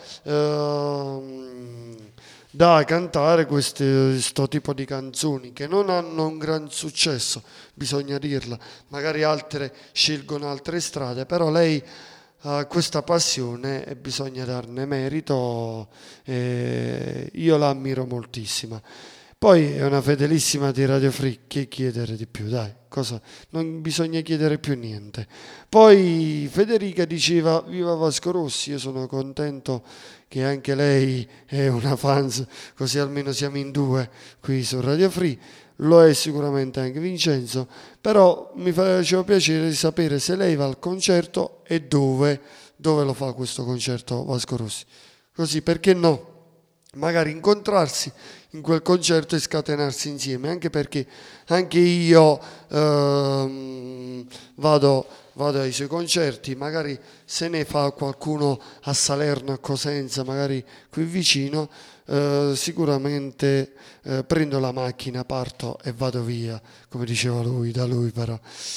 da cantare questo tipo di canzoni che non hanno un gran successo, bisogna dirla, magari altre scelgono altre strade, però lei ha questa passione e bisogna darne merito, io la ammiro moltissimo. Poi è una fedelissima di Radio Free, che chiedere di più, dai, non bisogna chiedere più niente. Poi Federica diceva viva Vasco Rossi, io sono contento che anche lei è una fans, così almeno siamo in due qui su Radio Free, lo è sicuramente anche Vincenzo, però mi faceva piacere di sapere se lei va al concerto e dove lo fa questo concerto Vasco Rossi, così perché no? Magari incontrarsi in quel concerto e scatenarsi insieme, anche perché anche io vado ai suoi concerti, magari se ne fa qualcuno a Salerno, a Cosenza, magari qui vicino, sicuramente prendo la macchina, parto e vado via, come diceva lui, da lui però.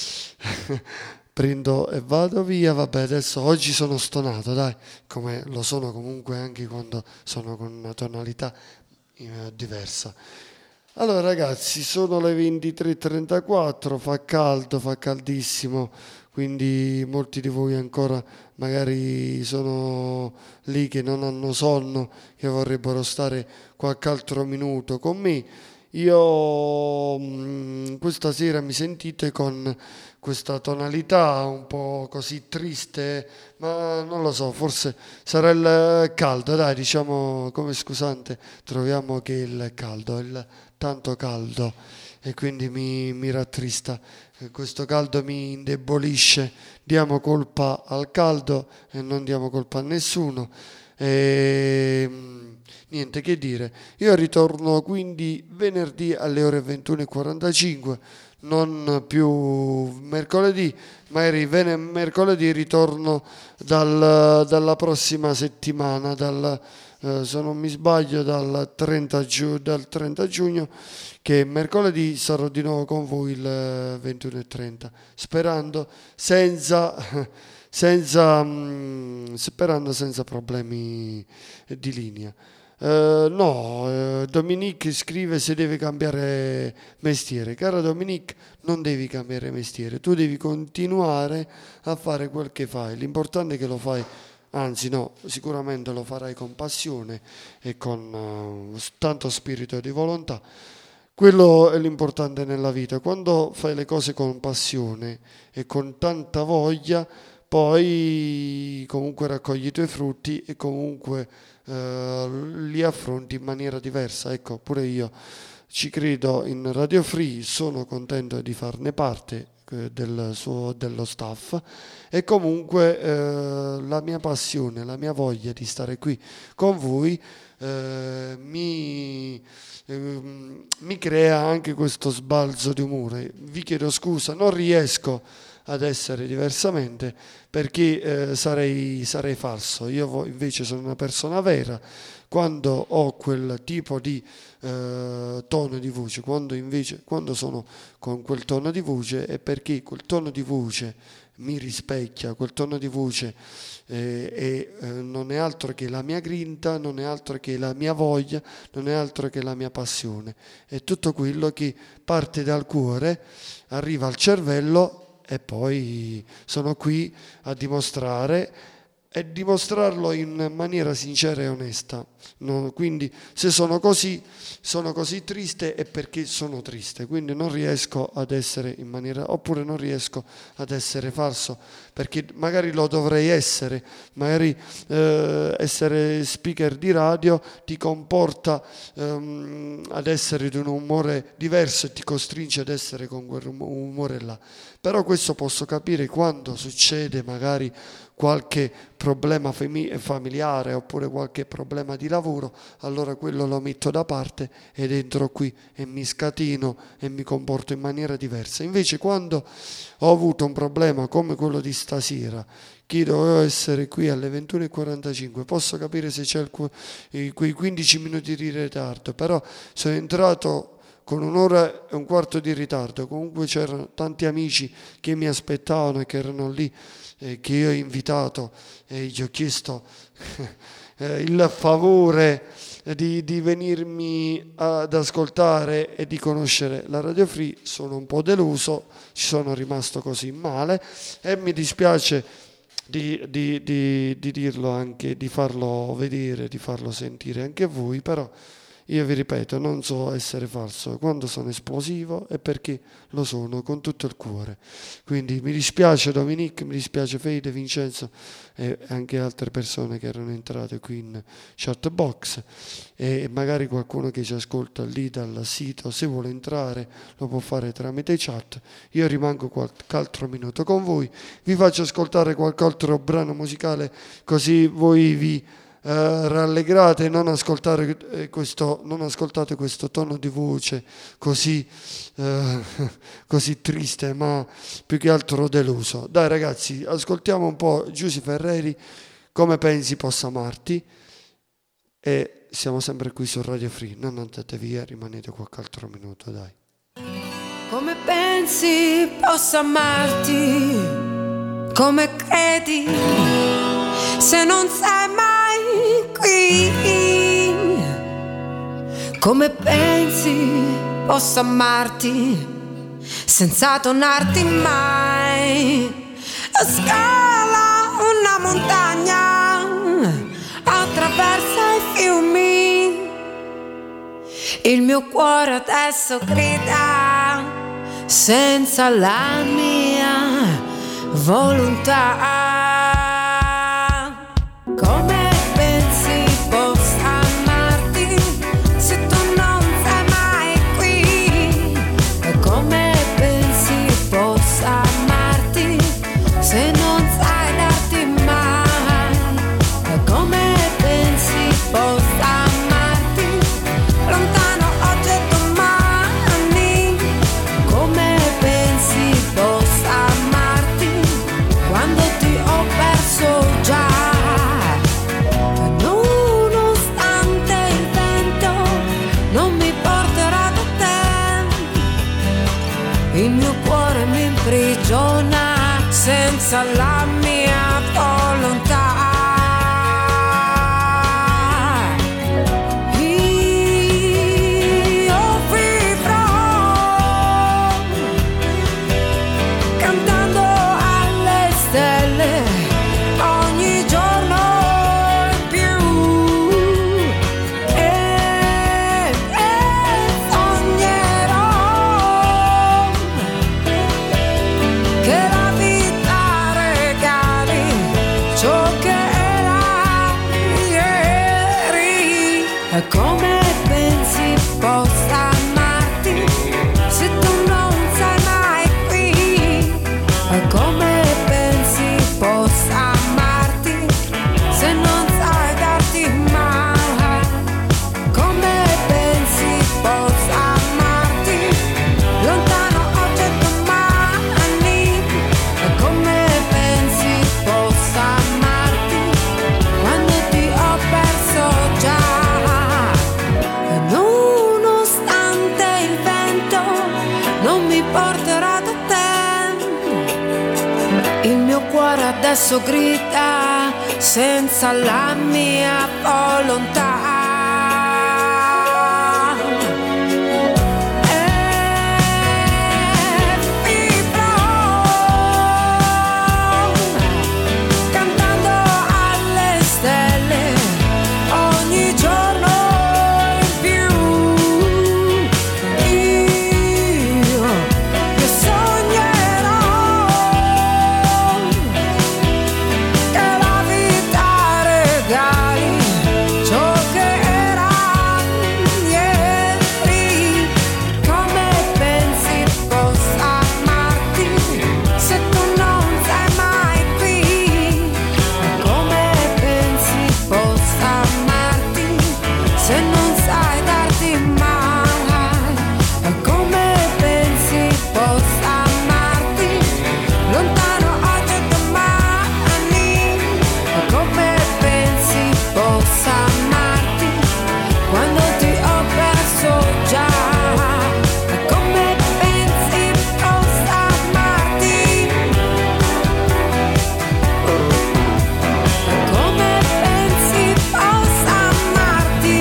Prendo e vado via, vabbè, adesso oggi sono stonato, dai, come lo sono comunque anche quando sono con una tonalità diversa. Allora ragazzi, sono le 23:34, fa caldo, fa caldissimo, quindi molti di voi ancora magari sono lì che non hanno sonno, che vorrebbero stare qualche altro minuto con me. Io questa sera mi sentite con questa tonalità un po' così triste, ma non lo so, forse sarà il caldo, dai, diciamo come scusante, troviamo che il caldo, il tanto caldo, e quindi mi rattrista, questo caldo mi indebolisce, diamo colpa al caldo e non diamo colpa a nessuno. Niente che dire, io ritorno quindi venerdì alle ore 21:45, non più mercoledì, magari mercoledì ritorno dalla prossima settimana, dal se non mi sbaglio dal 30 giugno, che mercoledì sarò di nuovo con voi il 21:30, sperando senza problemi di linea. Dominique scrive se deve cambiare mestiere. Cara Dominique, non devi cambiare mestiere, tu devi continuare a fare quel che fai, l'importante è che lo fai, anzi no, sicuramente lo farai con passione e con tanto spirito di volontà. Quello è l'importante nella vita, quando fai le cose con passione e con tanta voglia, poi comunque raccogli i tuoi frutti e comunque li affronti in maniera diversa. Ecco, pure io ci credo in Radio Free, sono contento di farne parte dello staff e comunque la mia passione, la mia voglia di stare qui con voi mi crea anche questo sbalzo di umore. Vi chiedo scusa, non riesco ad essere diversamente perché sarei falso. Io invece sono una persona vera quando ho quel tipo di tono di voce, quando sono con quel tono di voce è perché quel tono di voce mi rispecchia, quel tono di voce non è altro che la mia grinta, non è altro che la mia voglia, non è altro che la mia passione, è tutto quello che parte dal cuore, arriva al cervello e poi sono qui a dimostrare e dimostrarlo in maniera sincera e onesta. No, quindi se sono così triste è perché sono triste, quindi non riesco ad essere in maniera, oppure non riesco ad essere falso, perché magari lo dovrei essere, magari essere speaker di radio ti comporta ad essere di un umore diverso e ti costringe ad essere con quel umore là. Però questo posso capire quando succede magari qualche problema familiare oppure qualche problema di lavoro, allora quello lo metto da parte ed entro qui e mi scatino e mi comporto in maniera diversa. Invece quando ho avuto un problema come quello di stasera, che dovevo essere qui alle 21:45, posso capire se c'è quei 15 minuti di ritardo, però sono entrato con 1 ora e un quarto di ritardo, comunque c'erano tanti amici che mi aspettavano e che erano lì, che io ho invitato e gli ho chiesto il favore di venirmi ad ascoltare e di conoscere la Radio Free. Sono un po' deluso, ci sono rimasto così male e mi dispiace di dirlo anche, di farlo vedere, di farlo sentire anche a voi, però io vi ripeto, non so essere falso, quando sono esplosivo è perché lo sono con tutto il cuore. Quindi mi dispiace Dominique, mi dispiace Fede, Vincenzo e anche altre persone che erano entrate qui in chat box e magari qualcuno che ci ascolta lì dal sito, se vuole entrare lo può fare tramite chat. Io rimango qualche altro minuto con voi, vi faccio ascoltare qualche altro brano musicale così voi vi rallegrate, non ascoltate questo tono di voce così triste, ma più che altro deluso. Dai ragazzi, ascoltiamo un po' Giusy Ferreri, Come pensi possa amarti, e siamo sempre qui su Radio Free, non andate via, rimanete qualche altro minuto, dai. Come pensi possa amarti, come credi se non sei mai qui? Come pensi possa amarti senza tornarti mai? Scala una montagna, attraversa i fiumi, il mio cuore adesso grida senza la mia volontà. Come pensi possa amarti se tu non sei mai qui? E come pensi possa amarti se non sai darti mai? E come pensi possa amarti lontano oggi e domani? Come pensi possa amarti quando ti senza la mia volontà. Io vivrò cantando alle stelle ogni giorno in più e sognerò che la vita regali ciò che era ieri. E come pensi possa amarti se tu non sei mai qui? E come pensi possa amarti se non sai darti mai? Come pensi possa amarti lontano oggi e domani? E come pensi possa amarti quando ti ho perso già? E nonostante il vento non mi porterà da te, il mio cuore adesso grida senza la mia volontà. E vivrò cantando alle stelle ogni giorno in più. Io che sognerò che la vita regali ciò che era ieri. Come pensi possa amarti se tu non sei mai qui? Come pensi possa amarti se non sai darti mai? E come pensi possa amarti lontano oggi e domani? E come pensi possa amarti quando ti ho perso già? E come pensi possa amarti? E come pensi possa amarti?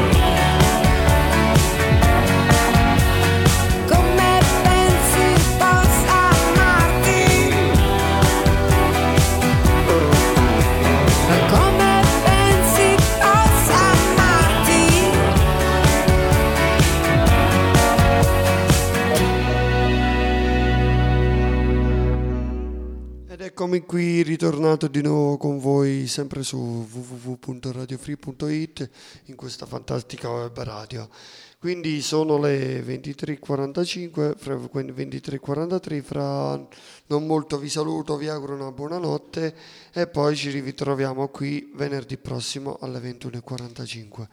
Come pensi possa amarti? E come pensi possa amarti? Ed eccomi qui ritornato di nuovo con voi sempre su www.radiofree.it in questa fantastica web radio. Quindi sono le 23.45, fra 23.43, fra non molto vi saluto, vi auguro una buona notte e poi ci ritroviamo qui venerdì prossimo alle 21.45.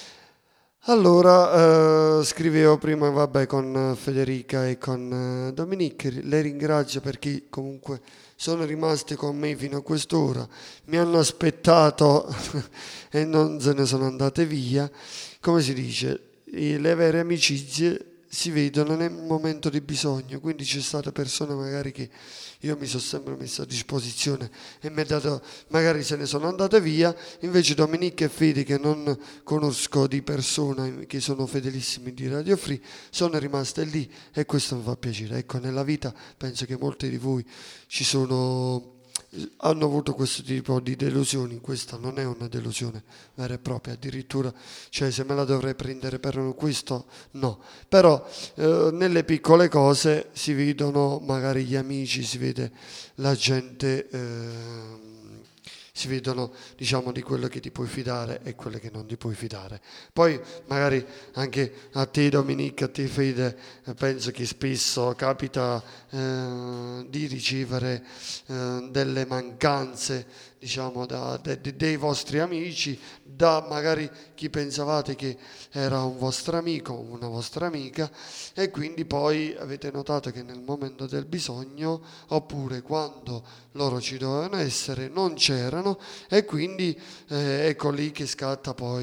Allora, scrivevo prima, vabbè, con Federica e con Dominique, le ringrazio perché comunque sono rimaste con me fino a quest'ora, mi hanno aspettato e non se ne sono andate via. Come si dice, le vere amicizie si vedono nel momento di bisogno, quindi c'è stata persone magari che io mi sono sempre messo a disposizione e mi ha dato, magari se ne sono andate via, invece Dominique e Fede, che non conosco di persona, che sono fedelissimi di Radio Free, sono rimaste lì e questo mi fa piacere. Ecco, nella vita penso che molti di voi hanno avuto questo tipo di delusioni. Questa non è una delusione vera e propria, addirittura, cioè, se me la dovrei prendere per questo, no, però nelle piccole cose si vedono magari gli amici, si vede la gente, si vedono, diciamo, di quello che ti puoi fidare e quello che non ti puoi fidare. Poi magari anche a te Dominique, a te Fede, penso che spesso capita di ricevere delle mancanze, diciamo, dei vostri amici, da magari chi pensavate che era un vostro amico o una vostra amica, e quindi poi avete notato che nel momento del bisogno, oppure quando loro ci dovevano essere, non c'erano, e quindi ecco lì che scatta poi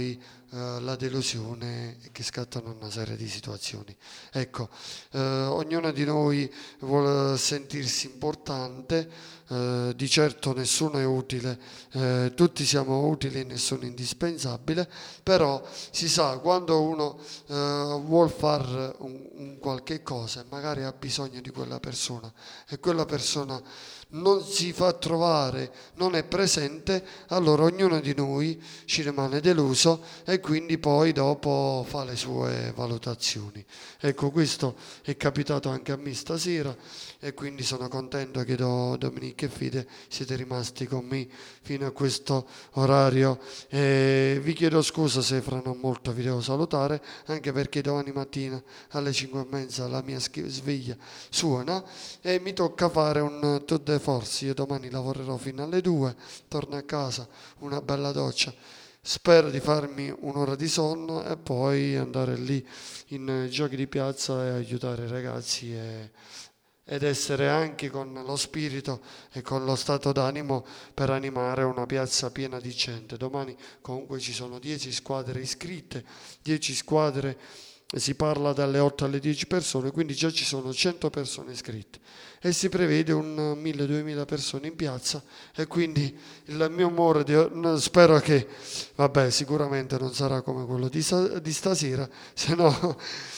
la delusione e che scattano una serie di situazioni. Ecco, ognuno di noi vuole sentirsi importante, di certo nessuno è utile, tutti siamo utili, nessuno è indispensabile, però si sa quando uno vuol fare un qualche cosa e magari ha bisogno di quella persona e quella persona non si fa trovare, non è presente, allora ognuno di noi ci rimane deluso e quindi poi dopo fa le sue valutazioni. Ecco, questo è capitato anche a me stasera e quindi sono contento che Dominique e Fide siete rimasti con me fino a questo orario. Vi chiedo scusa se fra non molto vi devo salutare, anche perché domani mattina alle 5:30 la mia sveglia suona e mi tocca fare un tour de force. Io domani lavorerò fino alle 2, torno a casa, una bella doccia, spero di farmi un'ora di sonno e poi andare lì in giochi di piazza e aiutare i ragazzi ed essere anche con lo spirito e con lo stato d'animo per animare una piazza piena di gente. Domani comunque ci sono 10 squadre iscritte, 10 squadre, si parla dalle 8 alle 10 persone, quindi già ci sono 100 persone iscritte e si prevede un 1000-2000 persone in piazza e quindi il mio umore spero che, vabbè, sicuramente non sarà come quello di stasera, se no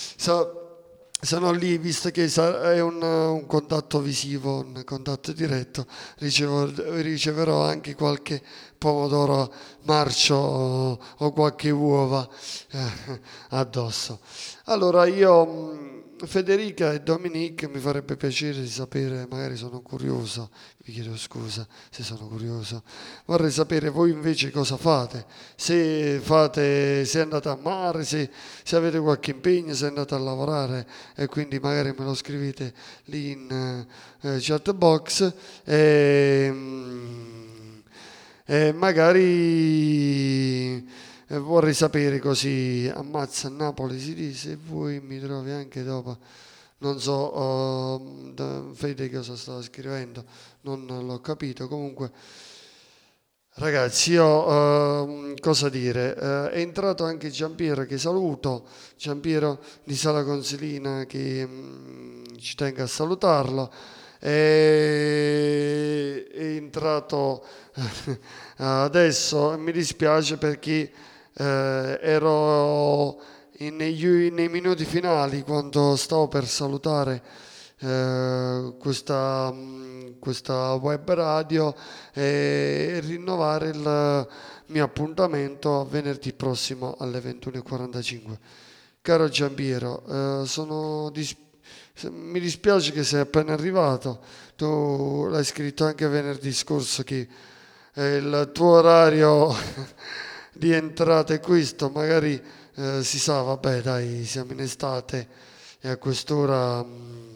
sono lì, visto che è un contatto visivo, un contatto diretto, riceverò anche qualche pomodoro marcio o qualche uova addosso. Allora Federica e Dominique, mi farebbe piacere di sapere, magari sono curioso, vi chiedo scusa se sono curioso, vorrei sapere voi invece cosa fate, se andate a mare, se avete qualche impegno, se andate a lavorare e quindi magari me lo scrivete lì in chat box e magari vorrei sapere, così ammazza a Napoli si dice, e voi mi trovi anche dopo, non so Fede cosa stava scrivendo, non l'ho capito. Comunque ragazzi, io cosa dire, è entrato anche Giampiero, che saluto, Giampiero di Sala Consilina, che ci tengo a salutarlo, è entrato adesso, mi dispiace perché ero nei minuti finali quando stavo per salutare questa web radio e rinnovare il mio appuntamento a venerdì prossimo alle 21:45. Caro Giampiero, mi dispiace che sei appena arrivato, tu l'hai scritto anche venerdì scorso che il tuo orario di entrata è questo, magari si sa, vabbè dai, siamo in estate e a quest'ora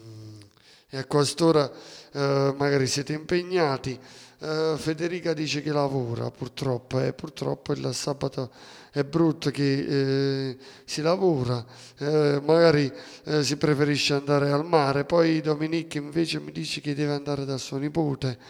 magari siete impegnati. Federica dice che lavora purtroppo e purtroppo il sabato è brutto che si lavora, magari si preferisce andare al mare. Poi Dominique invece mi dice che deve andare da suo nipote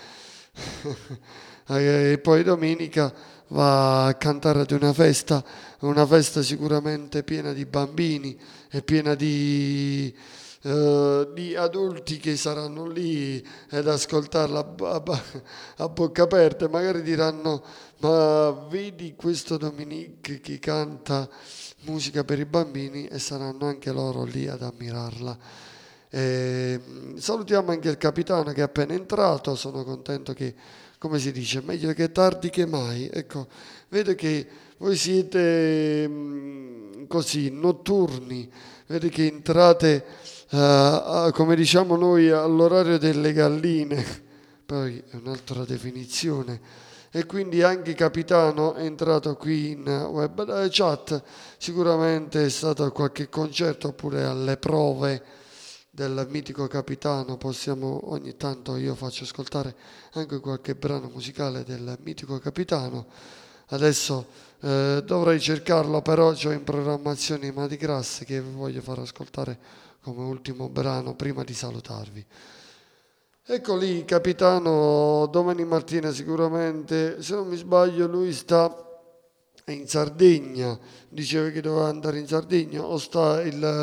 e poi domenica va a cantare ad una festa sicuramente piena di bambini e piena di adulti che saranno lì ad ascoltarla a bocca aperta, magari diranno: ma vedi questo Dominique che canta musica per i bambini, e saranno anche loro lì ad ammirarla. Salutiamo anche il capitano che è appena entrato, sono contento che, come si dice, meglio che tardi che mai. Ecco, vedo che voi siete così notturni, vedo che entrate come diciamo noi all'orario delle galline, poi è un'altra definizione, e quindi anche capitano è entrato qui in web chat, sicuramente è stato a qualche concerto oppure alle prove del mitico capitano. Possiamo, ogni tanto io faccio ascoltare anche qualche brano musicale del mitico capitano. Adesso dovrei cercarlo, però ho in programmazione Mardi Gras che vi voglio far ascoltare come ultimo brano prima di salutarvi. Ecco lì capitano, domani mattina sicuramente, se non mi sbaglio lui sta in Sardegna, diceva che doveva andare in Sardegna, o sta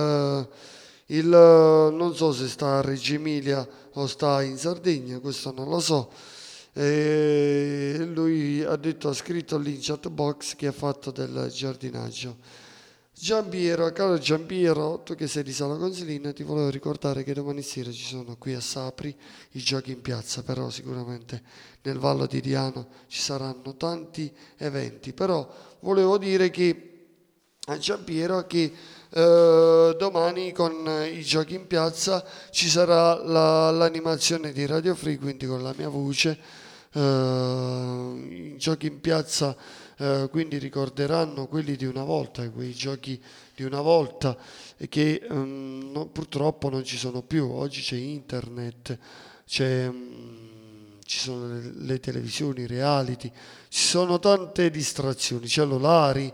non so se sta a Reggio Emilia o sta in Sardegna, questo non lo so. E lui ha scritto lì in chat box che ha fatto del giardinaggio. Giampiero, caro Giampiero, tu che sei di Sala Consilina, ti volevo ricordare che domani sera ci sono qui a Sapri i giochi in piazza, però sicuramente nel Vallo di Diano ci saranno tanti eventi, però volevo dire che a Giampiero che domani con i giochi in piazza ci sarà l'animazione di Radio Free, quindi con la mia voce, i giochi in piazza. Quindi ricorderanno quelli di una volta, quei giochi di una volta che purtroppo non ci sono più. Oggi c'è internet, ci sono le televisioni, reality, ci sono tante distrazioni, cellulari,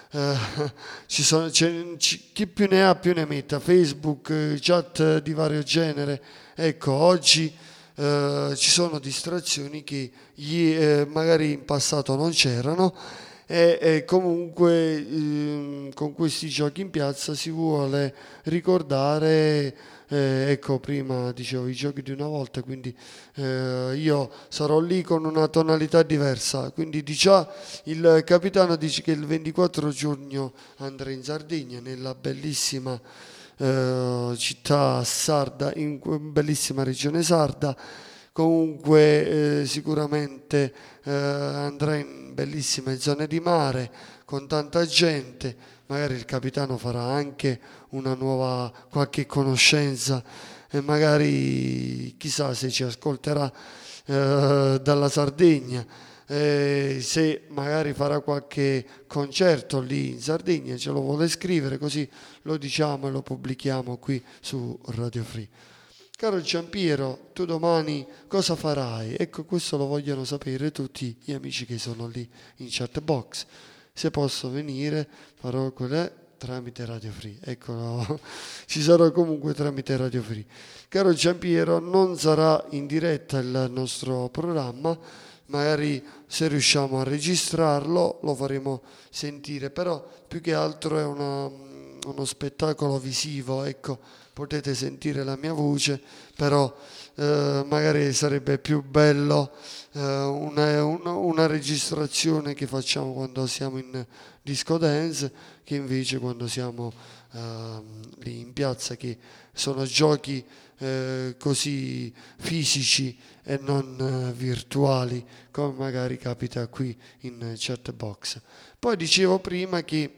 chi più ne ha più ne metta, Facebook, chat di vario genere. Ecco, oggi ci sono distrazioni che magari in passato non c'erano e comunque con questi giochi in piazza si vuole ricordare, ecco, prima dicevo i giochi di una volta, quindi io sarò lì con una tonalità diversa, quindi il capitano dice che il 24 giugno andrà in Sardegna, nella bellissima città sarda, in bellissima regione sarda. Comunque sicuramente andrà in bellissime zone di mare con tanta gente, magari il capitano farà anche una nuova qualche conoscenza e magari chissà se ci ascolterà dalla Sardegna. Se magari farà qualche concerto lì in Sardegna, ce lo vuole scrivere, così lo diciamo e lo pubblichiamo qui su Radio Free. Caro Giampiero, tu domani cosa farai? Ecco, questo lo vogliono sapere tutti gli amici che sono lì in chat box. Se posso venire, farò quelle tramite Radio Free. Eccolo, ci sarò comunque tramite Radio Free. Caro Giampiero, non sarà in diretta il nostro programma, magari se riusciamo a registrarlo lo faremo sentire, però più che altro è uno spettacolo visivo, ecco, potete sentire la mia voce, però magari sarebbe più bello una registrazione che facciamo quando siamo in disco dance che invece quando siamo lì in piazza, che sono giochi così fisici e non virtuali come magari capita qui in chat box. Poi dicevo prima che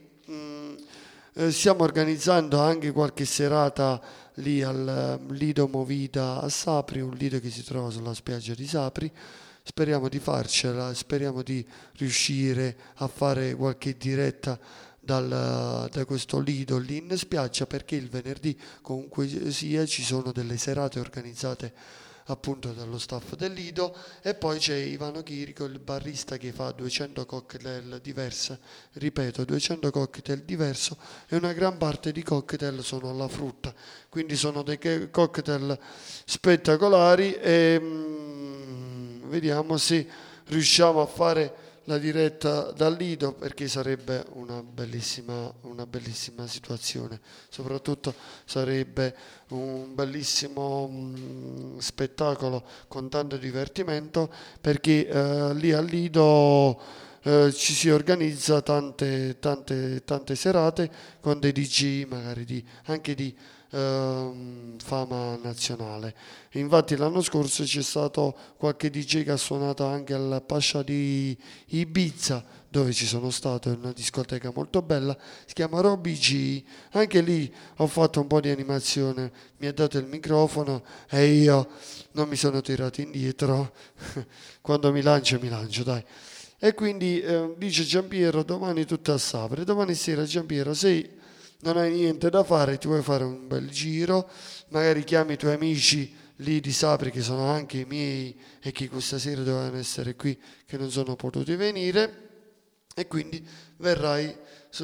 stiamo organizzando anche qualche serata lì al Lido Movida a Sapri, un lido che si trova sulla spiaggia di Sapri. Speriamo di farcela, speriamo di riuscire a fare qualche diretta da questo lido lì in spiaggia, perché il venerdì comunque sia ci sono delle serate organizzate appunto dallo staff del lido, e poi c'è Ivano Chirico, il barista, che fa 200 cocktail diverse, ripeto 200 cocktail diverso, e una gran parte di cocktail sono alla frutta, quindi sono dei cocktail spettacolari e vediamo se riusciamo a fare la diretta dal lido, perché sarebbe una bellissima situazione, soprattutto sarebbe un bellissimo spettacolo con tanto divertimento, perché lì al lido ci si organizza tante serate con dei DJ magari anche di fama nazionale. Infatti l'anno scorso c'è stato qualche DJ che ha suonato anche al Pascia di Ibiza, dove ci sono stato, è una discoteca molto bella, si chiama Roby G. Anche lì ho fatto un po' di animazione, mi ha dato il microfono e io non mi sono tirato indietro. Quando mi lancio dai. E quindi dice Giampiero, domani tutto a Sapri. Domani sera Giampiero, se non hai niente da fare, ti vuoi fare un bel giro, magari chiami i tuoi amici lì di Sapri, che sono anche i miei e che questa sera dovevano essere qui, che non sono potuti venire, e quindi verrai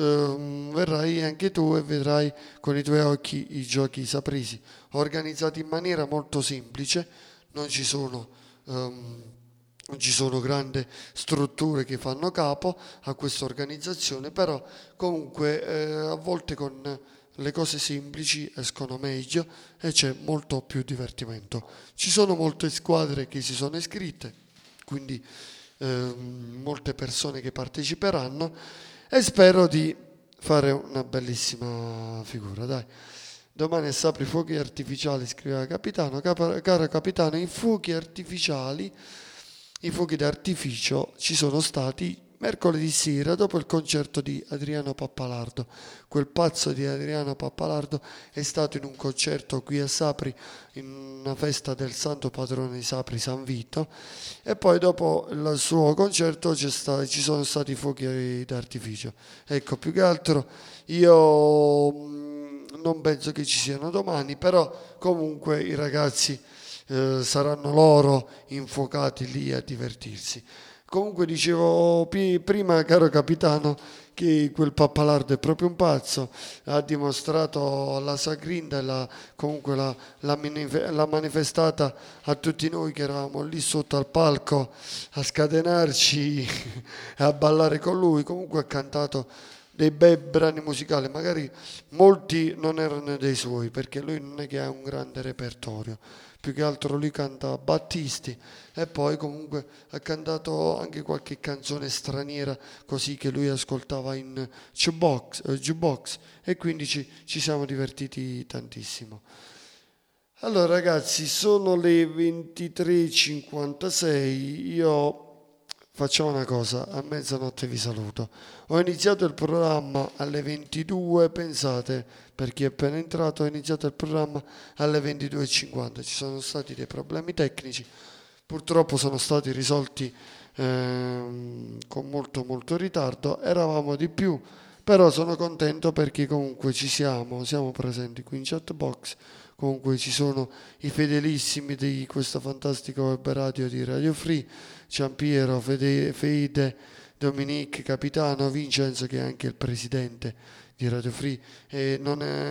anche tu e vedrai con i tuoi occhi i giochi sapresi, organizzati in maniera molto semplice, non ci sono non ci sono grandi strutture che fanno capo a questa organizzazione, però comunque a volte con le cose semplici escono meglio e c'è molto più divertimento. Ci sono molte squadre che si sono iscritte, quindi molte persone che parteciperanno e spero di fare una bellissima figura, dai. Domani a Sapri fuochi artificiali, scriveva Capitano. Caro Capitano, i fuochi artificiali, i fuochi d'artificio ci sono stati mercoledì sera dopo il concerto di Adriano Pappalardo. Quel pazzo di Adriano Pappalardo è stato in un concerto qui a Sapri, in una festa del santo patrono di Sapri, San Vito, e poi dopo il suo concerto ci sono stati i fuochi d'artificio. Ecco, più che altro io non penso che ci siano domani, però comunque i ragazzi saranno loro infuocati lì a divertirsi. Comunque dicevo prima, caro Capitano, che quel Pappalardo è proprio un pazzo, ha dimostrato la sua grinta, comunque l'ha manifestata a tutti noi che eravamo lì sotto al palco a scatenarci e a ballare con lui. Comunque ha cantato dei bei brani musicali, magari molti non erano dei suoi, perché lui non è che ha un grande repertorio, più che altro lui canta Battisti e poi comunque ha cantato anche qualche canzone straniera così che lui ascoltava in jukebox e quindi ci siamo divertiti tantissimo. Allora ragazzi, sono le 23:56, io facciamo una cosa, a mezzanotte vi saluto. Ho iniziato il programma alle 22, pensate, per chi è appena entrato, ho iniziato il programma alle 22:50. Ci sono stati dei problemi tecnici, purtroppo sono stati risolti con molto ritardo, eravamo di più, però sono contento perché comunque siamo presenti qui in chat box. Comunque ci sono i fedelissimi di questa fantastica web radio di Radio Free, Giampiero, Feide, Dominique, Capitano, Vincenzo che è anche il presidente di Radio Free e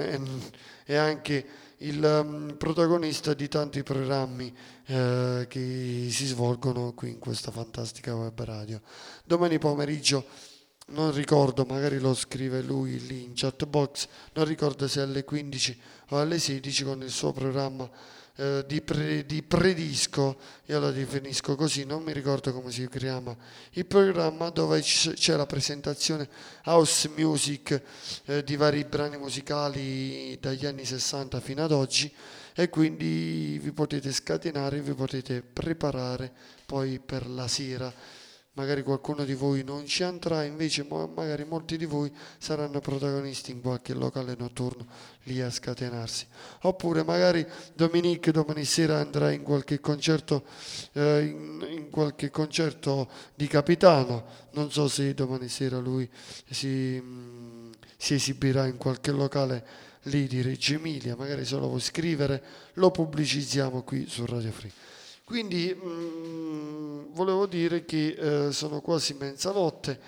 è anche il protagonista di tanti programmi che si svolgono qui in questa fantastica web radio. Domani pomeriggio, non ricordo, magari lo scrive lui lì in chat box, non ricordo se alle 15 o alle 16 con il suo programma di predisco, io lo definisco così, non mi ricordo come si chiama il programma, dove c'è la presentazione house music di vari brani musicali dagli anni 60 fino ad oggi e quindi vi potete scatenare, vi potete preparare poi per la sera. Magari qualcuno di voi non ci andrà, invece magari molti di voi saranno protagonisti in qualche locale notturno lì a scatenarsi. Oppure magari Dominique domani sera andrà in qualche concerto, in qualche concerto di Capitano. Non so se domani sera lui si esibirà in qualche locale lì di Reggio Emilia, magari se lo vuoi scrivere lo pubblicizziamo qui su Radio Free. Quindi volevo dire che sono quasi mezzanotte,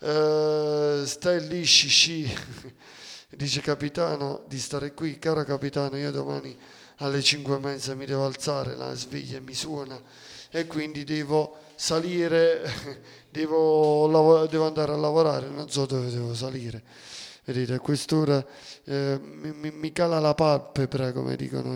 stai lì sci, dice Capitano di stare qui. Caro Capitano, io domani alle 5:30 mi devo alzare, la sveglia mi suona e quindi devo salire, devo andare a lavorare, non so dove devo salire. Vedete, a quest'ora mi cala la palpebra, come dicono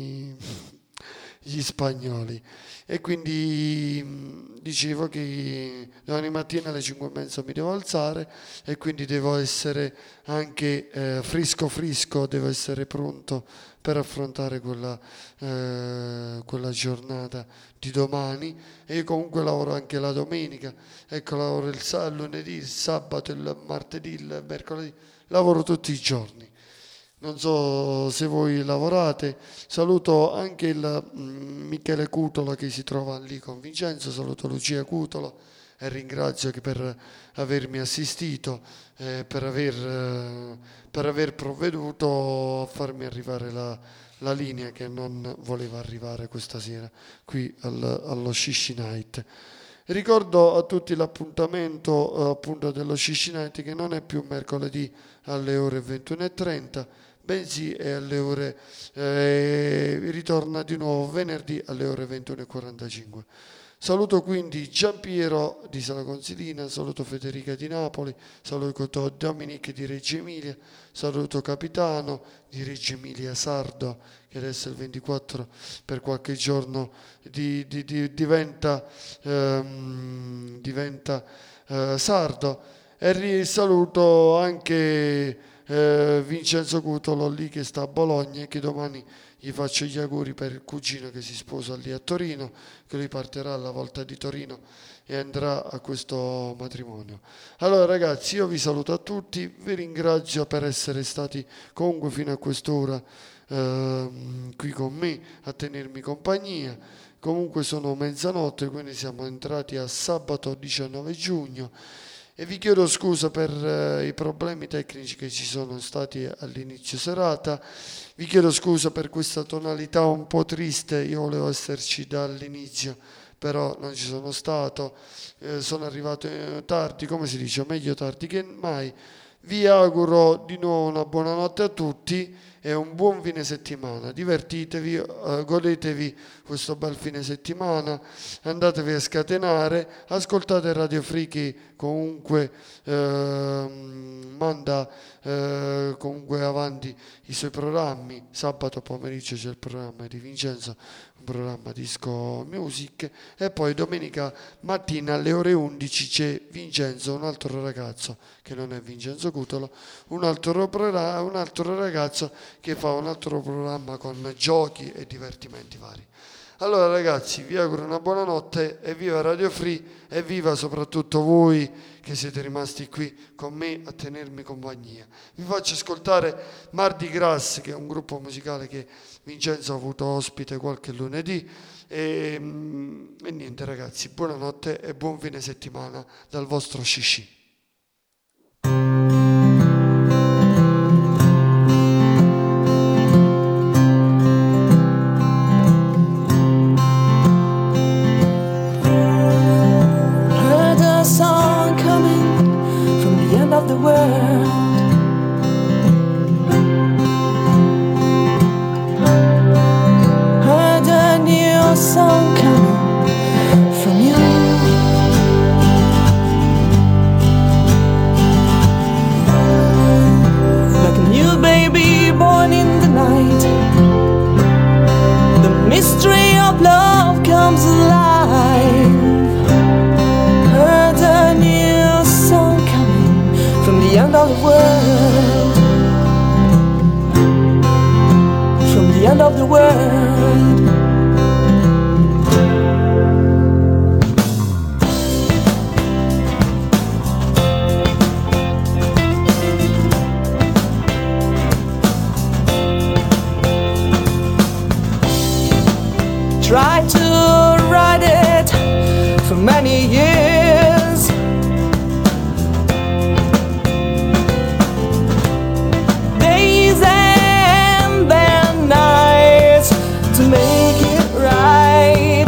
gli spagnoli, e quindi dicevo che domani mattina alle 5:30 mi devo alzare e quindi devo essere anche fresco, devo essere pronto per affrontare quella giornata di domani. E io comunque lavoro anche la domenica, ecco, lavoro il lunedì, il sabato, il martedì, il mercoledì, lavoro tutti i giorni. Non so se voi lavorate. Saluto anche il Michele Cutolo che si trova lì con Vincenzo, saluto Lucia Cutolo e ringrazio che per avermi assistito, per aver provveduto a farmi arrivare la linea che non voleva arrivare questa sera qui allo Shishi Night. Ricordo a tutti l'appuntamento appunto dello Shishi Night, che non è più mercoledì alle ore 21:30, bensì è alle ore ritorna di nuovo venerdì alle ore 21:45. Saluto quindi Giampiero di Sala Consilina, saluto Federica di Napoli, saluto Dominic di Reggio Emilia, saluto Capitano di Reggio Emilia Sardo, che adesso il 24 per qualche giorno diventa sardo, e saluto anche Vincenzo Cutolo lì che sta a Bologna, e che domani gli faccio gli auguri per il cugino che si sposa lì a Torino, che lui partirà alla Volta di Torino e andrà a questo matrimonio. Allora ragazzi, io vi saluto a tutti, vi ringrazio per essere stati comunque fino a quest'ora qui con me a tenermi compagnia. Comunque sono mezzanotte, quindi siamo entrati a sabato 19 giugno. E vi chiedo scusa per i problemi tecnici che ci sono stati all'inizio serata, vi chiedo scusa per questa tonalità un po' triste, io volevo esserci dall'inizio, però non ci sono stato, sono arrivato tardi, come si dice, meglio tardi che mai. Vi auguro di nuovo una buonanotte a tutti e un buon fine settimana. Divertitevi, godetevi questo bel fine settimana, andatevi a scatenare, ascoltate Radio Free che comunque manda comunque avanti i suoi programmi. Sabato pomeriggio c'è il programma di Vincenzo, un programma disco music, e poi domenica mattina alle ore 11 c'è Vincenzo, un altro ragazzo che non è Vincenzo Cutolo, un altro ragazzo che fa un altro programma con giochi e divertimenti vari. Allora ragazzi, vi auguro una buona notte e viva Radio Free e viva soprattutto voi che siete rimasti qui con me a tenermi compagnia. Vi faccio ascoltare Mardi Gras, che è un gruppo musicale che Vincenzo ha avuto ospite qualche lunedì, e niente ragazzi, buonanotte e buon fine settimana dal vostro Shishi. Of the world, heard a new song coming from you. Like a new baby born in the night, the mystery of love comes alive. Heard a new song from the end of the world, from the end of the world. Tried to write it for many years, to make it right.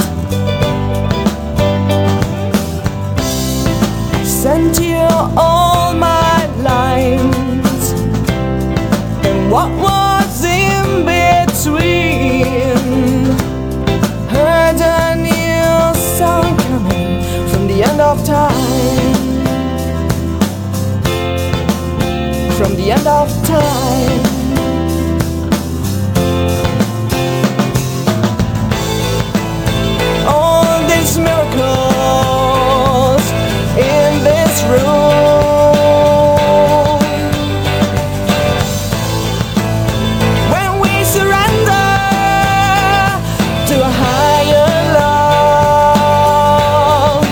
Sent you all my lines and what was in between. Heard a new song coming from the end of time, from the end of time. Miracles in this room, when we surrender to a higher love,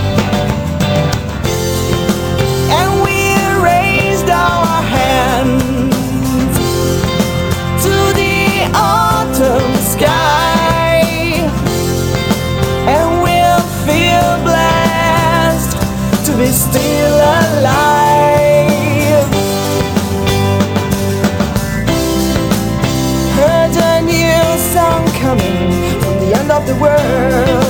and we raised our hands to the autumn sky. Feel blessed to be still alive. Heard a new song coming from the end of the world.